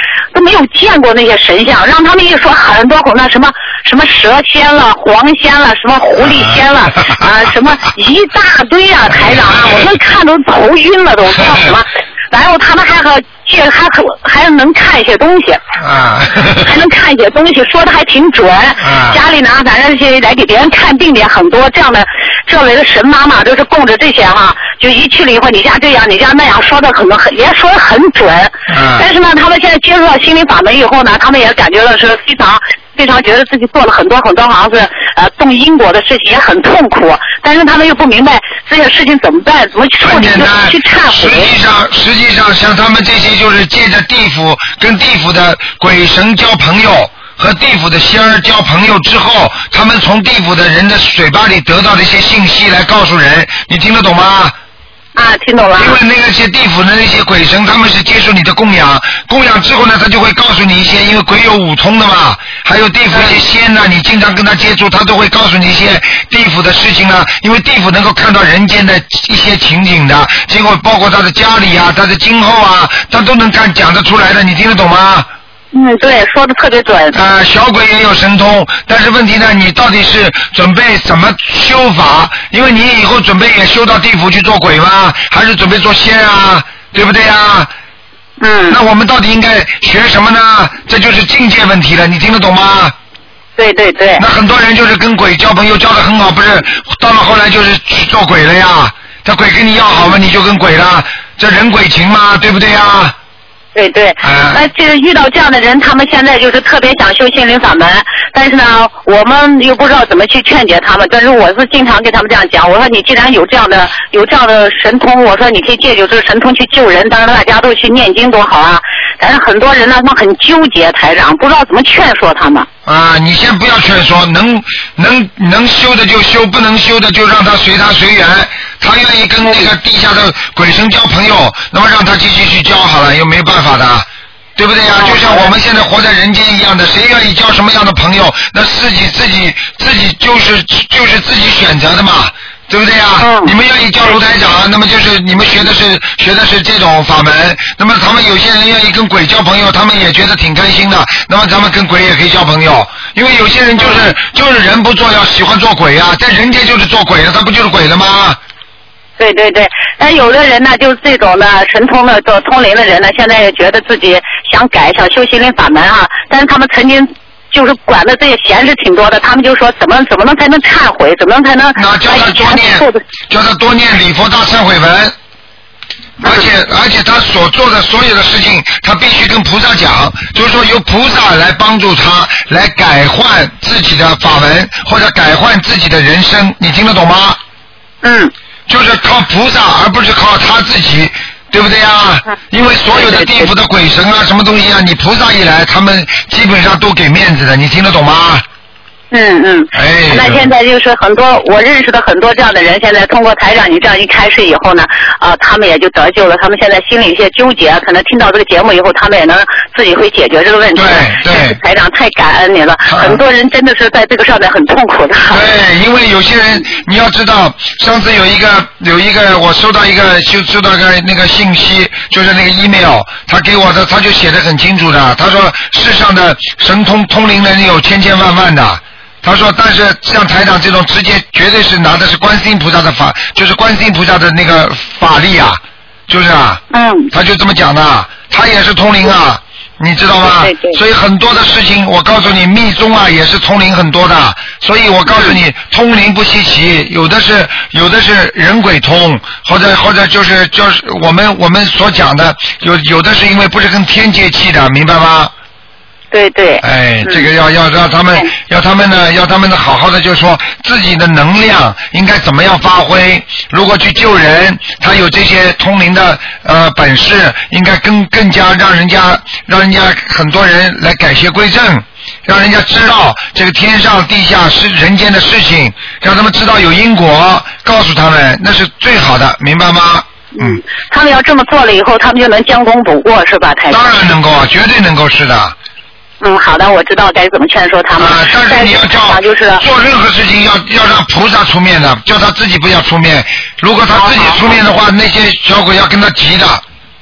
没有见过那些神像，让他们一说很多那什么什么蛇仙了、黄仙了、什么狐狸仙了啊，什么一大堆啊，台长啊，我们看都头晕了，都说什么。然后他们还和这还可还能看一些东西，啊，还能看一些东西，说的还挺准。啊、家里呢，反正是来给别人看病的也很多，这样的这类的神妈妈都是供着这些哈、啊，就一去了以后，你家这样，你家那样，说的可能很也说的很准。啊、但是呢，他们现在接触到心灵法门以后呢，他们也感觉到是非常非常觉得自己做了很多很多好像是呃动因果的事情，也很痛苦。但是他们又不明白这些事情怎么办，怎么处理，就去忏悔。 实际上，实际上像他们这些就是借着地府跟地府的鬼神交朋友，和地府的仙儿交朋友之后，他们从地府的人的嘴巴里得到的一些信息来告诉人，你听得懂吗？ 啊，听懂了。 因为那个些地府的那些鬼神，他们是接受你的供养，供养之后呢，他就会告诉你一些，因为鬼有五通的嘛，还有地府一些仙呐、啊，你经常跟他接触，他都会告诉你一些地府的事情啊。因为地府能够看到人间的一些情景的，结果包括他的家里啊，他的今后啊，他都能看讲得出来的，你听得懂吗？ 嗯，对，说的特别准。 啊、呃，小鬼也有神通，但是问题呢，你到底是准备怎么修法？因为你以后准备也修到地府去做鬼吗？还是准备做仙啊？对不对啊？ 嗯。 那我们到底应该学什么呢？这就是境界问题了，你听得懂吗？ 对对对。 那很多人就是跟鬼交朋友交得很好，不是到了后来就是去做鬼了呀？他鬼跟你要好嘛，你就跟鬼了，这人鬼情嘛，对不对呀？ 对对，那这遇到这样的人，他们现在就是特别想修心灵法门，但是呢，我们又不知道怎么去劝解他们。但是我是经常跟他们这样讲，我说你既然有这样的有这样的神通，我说你可以借助这个神通去救人，当然大家都去念经多好啊。但是很多人呢，他们很纠结，台长不知道怎么劝说他们。 啊，你先不要劝说，能能能修的就修，不能修的就让他随他随缘。他愿意跟那个地下的鬼神交朋友，那么让他继续去交好了，又没办法的，对不对呀？就像我们现在活在人间一样的，谁愿意交什么样的朋友，那自己自己自己就是就是自己选择的嘛。对不对呀、嗯？你们愿意交卢台长，那么就是你们学的是学的是这种法门。那么他们有些人愿意跟鬼交朋友，他们也觉得挺开心的。那么咱们跟鬼也可以交朋友，因为有些人就是就是人不做，要喜欢做鬼啊，在人间就是做鬼了，他不就是鬼了吗？ 对对对，但有的人呢，就是这种的神通的、做通灵的人呢，现在也觉得自己想改，想修心灵法门啊，但是他们曾经。就是管的这些闲事挺多的，他们就说怎么怎么能才能忏悔，怎么能才能？ 那叫他多念，叫他多念礼佛大忏悔文，而且而且他所做的所有的事情，他必须跟菩萨讲，就是说由菩萨来帮助他，来改换自己的法门或者改换自己的人生，你听得懂吗？ 嗯， 就是靠菩萨，而不是靠他自己。对不对呀？因为所有的地府的鬼神啊，什么东西啊，你菩萨一来，他们基本上都给面子的，你听得懂吗？ 嗯嗯。 哎。 那现在就是很多我认识的很多这样的人，现在通过台长你这样一开示以后呢，啊、呃，他们也就得救了。他们现在心里一些纠结，可能听到这个节目以后，他们也能自己会解决这个问题。 对对。 台长太感恩你了、啊，很多人真的是在这个上面很痛苦的。 对，因为有些人你要知道，上次有一个有一个我收到一个就收到个那个信息，就是那个 email， 他给我的他就写得很清楚的，他说世上的神通通灵人有千千万万的。他说，但是像台长这种直接绝对是拿的是观世音菩萨的法，就是观世音菩萨的那个法力啊，就是啊， 嗯， 他就这么讲的，他也是通灵啊，你知道吗？ 对对。 所以很多的事情，我告诉你，密宗啊也是通灵很多的，所以我告诉你，通灵不稀奇，有的是有的是人鬼通，或者或者就是就是我们我们所讲的，有有的是因为不是跟天接气的，明白吗？ 对对， 哎，这个要要让他们，要他们呢，要他们呢，好好的，就是说自己的能量应该怎么样发挥。如果去救人，他有这些通灵的呃本事，应该更更加让人家让人家很多人来改邪归正，让人家知道这个天上地下是人间的事情，让他们知道有因果，告诉他们那是最好的，明白吗？ 嗯，他们要这么做了以后，他们就能将功补过，是吧，台长？ 当然能够啊，绝对能够是的。 嗯，好的，我知道该怎么劝说他们。 啊，但是你要叫就是做任何事情要要让菩萨出面的，叫他自己不要出面。如果他自己出面的话，那些小鬼要跟他急的。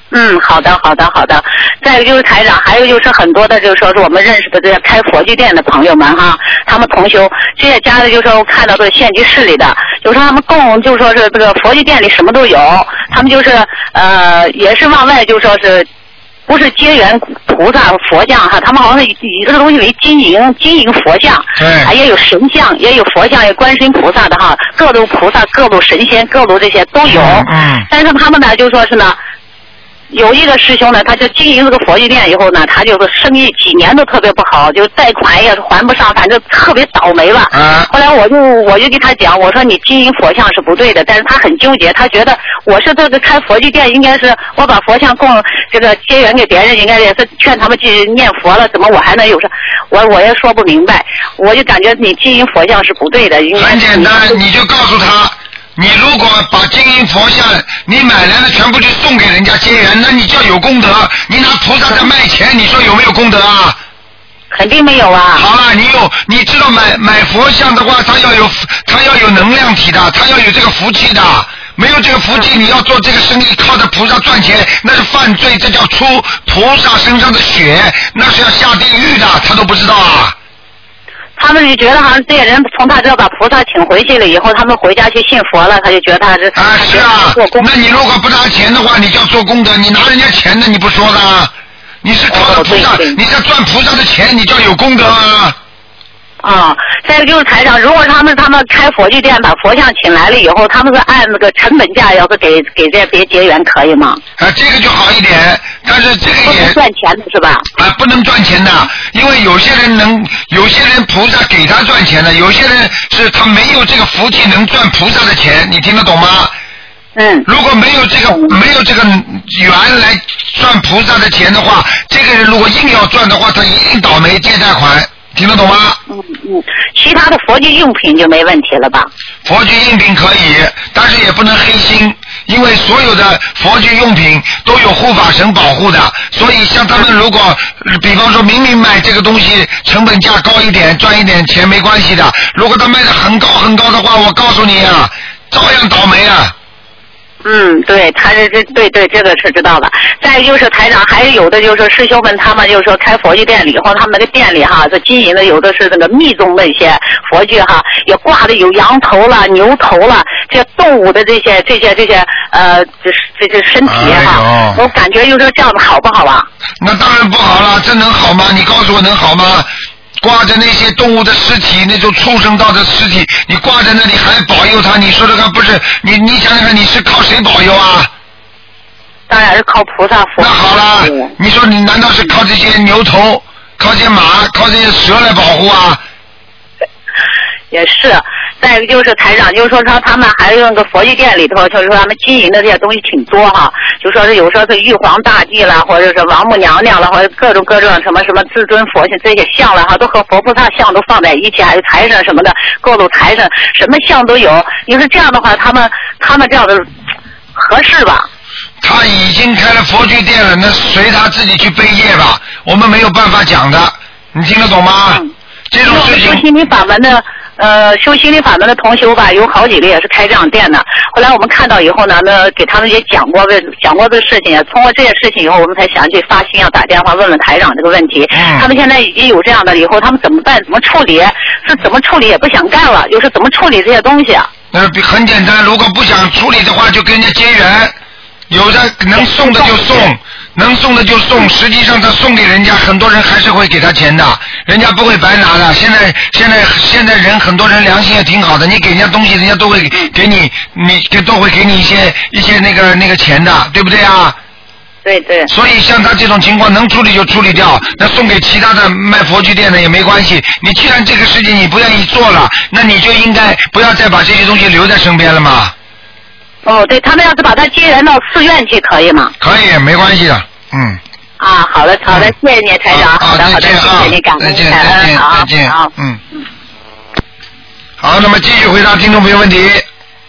嗯，好的，好的，好的。再一个就是台长，还有就是很多的，就是说是我们认识的这些开佛具店的朋友们哈，他们同修这些家的，就是说我看到的县级市里的，就是说他们共就是说是这个佛具店里什么都有，他们就是呃也是往外就说是。不是结缘菩萨佛像哈，他们好像是以这个东西为经营经营佛像，对，也有神像，也有佛像，也有观世音菩萨的哈，各路菩萨、各路神仙、各路这些都有。嗯。但是他们呢，就说是呢，有一个师兄呢，他就经营这个佛具店以后呢，他就是生意几年都特别不好，就贷款也还不上，反正特别倒霉了。嗯。后来我就我就给他讲，我说你经营佛像是不对的，但是他很纠结，他觉得我是这个开佛具店，应该是我把佛像供这个结缘给别人，应该也是劝他们去念佛了，怎么我还能有什？我我也说不明白，我就感觉你经营佛像是不对的。应该很简单，你就告诉他。你如果把金银佛像你买来的全部就送给人家结缘，那你叫有功德。你拿菩萨在卖钱，你说有没有功德啊？ 肯定没有啊。 好了，你有你知道买买佛像的话，它要有它要有能量体的，它要有这个福气的。没有这个福气，你要做这个生意，靠着菩萨赚钱，那是犯罪，这叫出菩萨身上的血，那是要下地狱的，他都不知道啊。 他们就觉得好像这些人从他这把菩萨请回去了以后，他们回家去信佛了，他就觉得他是啊是啊，那你如果不拿钱的话，你就要做功德，你拿人家钱的你不说的，你是靠着菩萨，哦、你在赚菩萨的钱，你叫有功德啊。 啊、哦，再一个就是台长，如果他们他们开佛具店把佛像请来了以后，他们是按那个成本价，要是给给这别结缘可以吗？ 啊，这个就好一点，但是这个也不能赚钱的是吧？ 啊，不能赚钱的，因为有些人能，有些人菩萨给他赚钱的，有些人是他没有这个福气能赚菩萨的钱，你听得懂吗？ 嗯。 如果没有这个没有这个缘来赚菩萨的钱的话，这个人如果硬要赚的话，他一定倒霉借贷款。听得懂吗？ 嗯嗯，其他的佛具用品就没问题了吧？ 佛具用品可以，但是也不能黑心，因为所有的佛具用品都有护法神保护的，所以像他们如果，比方说明明买这个东西成本价高一点，赚一点钱没关系的，如果他卖的很高很高的话，我告诉你啊，照样倒霉啊。 嗯，对，他是这对对这个是知道的。再就是台长，还有的就是师兄们他们就是说开佛具店里以后，他们那个店里哈，这经营的有的是那个密宗那些佛具哈，也挂的有羊头了、牛头了，这动物的这些这些这些呃，这这这身体哈，哎、我感觉就是这样子好不好啊？ 那当然不好了，这能好吗？你告诉我能好吗？挂着那些动物的尸体，那种畜生道的尸体，你挂在那里还保佑他？你说这个不是你？你想想看，你是靠谁保佑啊？ 当然是靠菩萨佛。 那好了，你说你难道是靠这些牛头、靠这些马、靠这些蛇来保护啊？ 也是。再一个就是台长，就是说他他们还有那个佛具店里头，就是说他们经营的这些东西挺多哈，就说是有时候是玉皇大帝啦，或者是王母娘娘啦，或者各种各种什么什么至尊佛像这些像了哈，都和佛菩萨像都放在一起，还有财神什么的，各路财神什么像都有。你说这样的话，他们他们这样的合适吧？ 他已经开了佛具店了，那随他自己去背业吧，我们没有办法讲的，你听得懂吗？嗯、这种事情。 修心灵法门的。呃，修心灵法门的同修吧，有好几个也是开这样店的。后来我们看到以后呢，那给他们也讲过讲过这个事情，通过这些事情以后，我们才想去发心要打电话问问台长这个问题。嗯、他们现在已经有这样的，以后他们怎么办？怎么处理？是怎么处理也不想干了，又是怎么处理这些东西啊？ 那很简单，如果不想处理的话，就跟人家结缘，有的能送的就送。能送的就送，实际上他送给人家，很多人还是会给他钱的，人家不会白拿的。现在现在现在人很多人良心也挺好的，你给人家东西，人家都会给你，你都会给你一些一些那个那个钱的，对不对啊？ 对对。 所以像他这种情况，能处理就处理掉，那送给其他的卖佛具店的也没关系。你既然这个事情你不愿意做了，那你就应该不要再把这些东西留在身边了嘛。 哦，对，他们要是把它接缘到寺院去，可以吗？ 可以，没关系的，嗯。 啊，好的，好的，嗯、谢谢你，台长。好的，好的，谢谢你，感恩， 再见，再见，再见， 好， 嗯。好，那么继续回答听众朋友问题。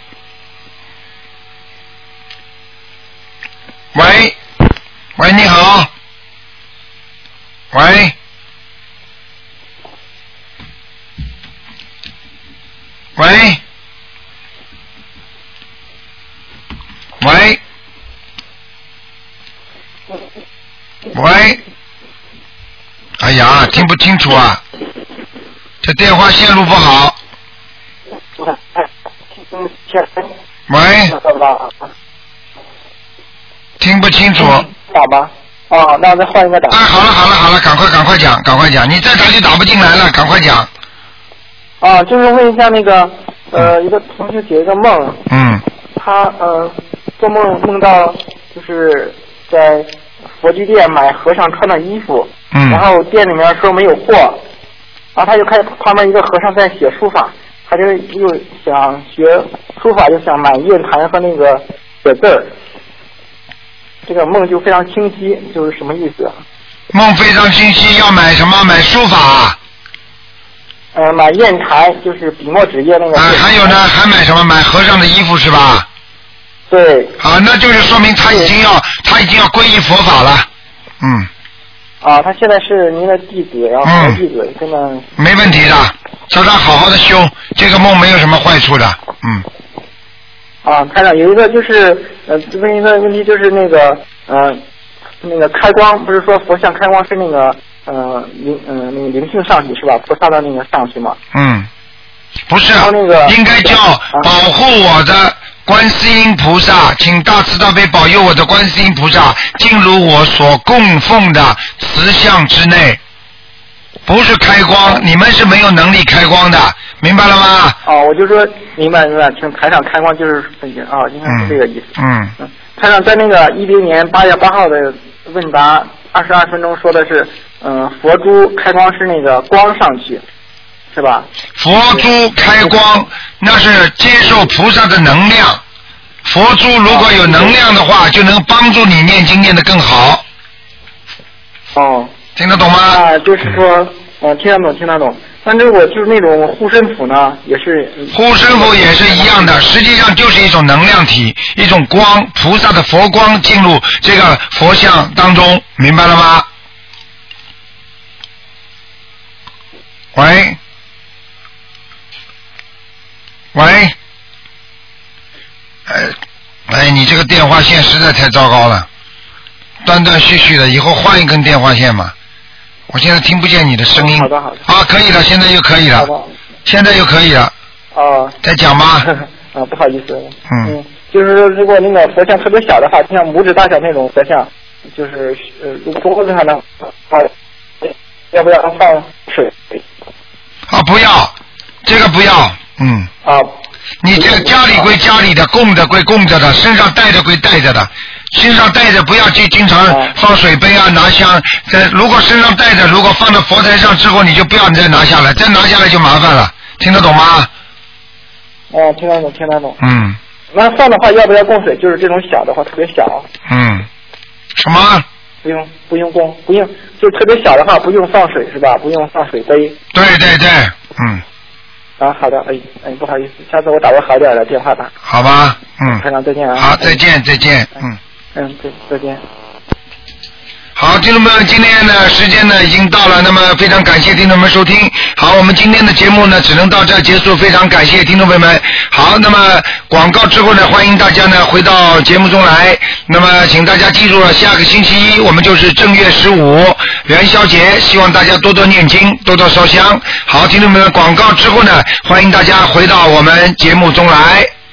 喂，喂，你好。喂。喂。喂， 哎呀，听不清楚啊，这电话线路不好。喂，听不清楚。 打吧。哦，那再换一个打。 哎，好了好了好了，赶快赶快讲，赶快讲，你再打就打不进来了，赶快讲。 啊，就是问一下那个呃，一个同学解一个梦。 嗯。 他呃做梦梦到就是在佛具店买和尚穿的衣服， 嗯。 然后店里面说没有货，然后他就看旁边一个和尚在写书法，他就又想学书法，就想买印坛和那个写字儿。这个梦就非常清晰，就是什么意思？ 梦非常清晰，要买什么？买书法。 呃，买砚台，就是笔墨纸页那个。 啊，还有呢，还买什么？买和尚的衣服是吧？ 对。 啊，那就是说明他已经要，他已经要皈依佛法了。嗯。 啊，他现在是您的弟子，然后好弟子，根本。 没问题的，叫他好好的修，这个梦没有什么坏处的。嗯。 啊，台长有一个就是呃，问一个问题，就是那个呃，那个开光，不是说佛像开光是那个呃灵呃那个灵性上去是吧？菩萨的那个上去嘛？ 嗯，不是， 那个应该叫保护我的观世音菩萨，请大慈大悲保佑我的观世音菩萨进入我所供奉的慈像之内。不是开光，你们是没有能力开光的，明白了吗？ 哦，我就说明白明白，请台上开光就是分解啊，应该是这个意思。 嗯。 嗯，台上在那个一零年八月八号的问答二十二分钟说的是，嗯、呃，佛珠开光是那个光上去，是吧？ 佛珠开光那是接受菩萨的能量，佛珠如果有能量的话，就能帮助你念经念得更好。 哦。 听得懂吗？ 啊，就是说，嗯、呃，听得懂，听得懂。但是我就是那种护身符呢，也是。 护身符也是一样的，实际上就是一种能量体，一种光，菩萨的佛光进入这个佛像当中，明白了吗？喂，喂，哎，哎，你这个电话线实在太糟糕了，断断续续的，以后换一根电话线嘛。我现在听不见你的声音。 好的好的。 啊，可以了，现在又可以了。现在又可以了。 哦。 再讲吧。 啊，不好意思。 嗯。 嗯，就是说，如果那个佛像特别小的话，像拇指大小那种佛像，就是呃，如果桌子上的话，要不要放水？ 啊，不要，这个不要。嗯。 啊。 你这个家里归家里的，供着归供着的，身上带着归带着的。身上带着不要去经常放水杯啊，拿香。这如果身上带着，如果放到佛台上之后，你就不要再拿下来，再拿下来就麻烦了。听得懂吗？ 哦，听得懂，听得懂。 嗯。 那放的话要不要供水？就是这种小的话，特别小。 嗯。什么？ 不用，不用供，不用，就特别小的话，不用放水是吧？不用放水杯。 对对对，嗯。 啊，好的，哎哎，不好意思，下次我打个好点的电话打。 好吧，嗯。 台长再见啊。 好，再见，再见，嗯。 嗯，对，再见。 好，听众们，今天呢时间呢已经到了，那么非常感谢听众们收听。好，我们今天的节目呢只能到这儿结束，非常感谢听众朋友们。好，那么广告之后呢，欢迎大家呢回到节目中来。那么请大家记住了，下个星期一我们就是正月十五元宵节，希望大家多多念经，多多烧香。好，听众们，广告之后呢，欢迎大家回到我们节目中来。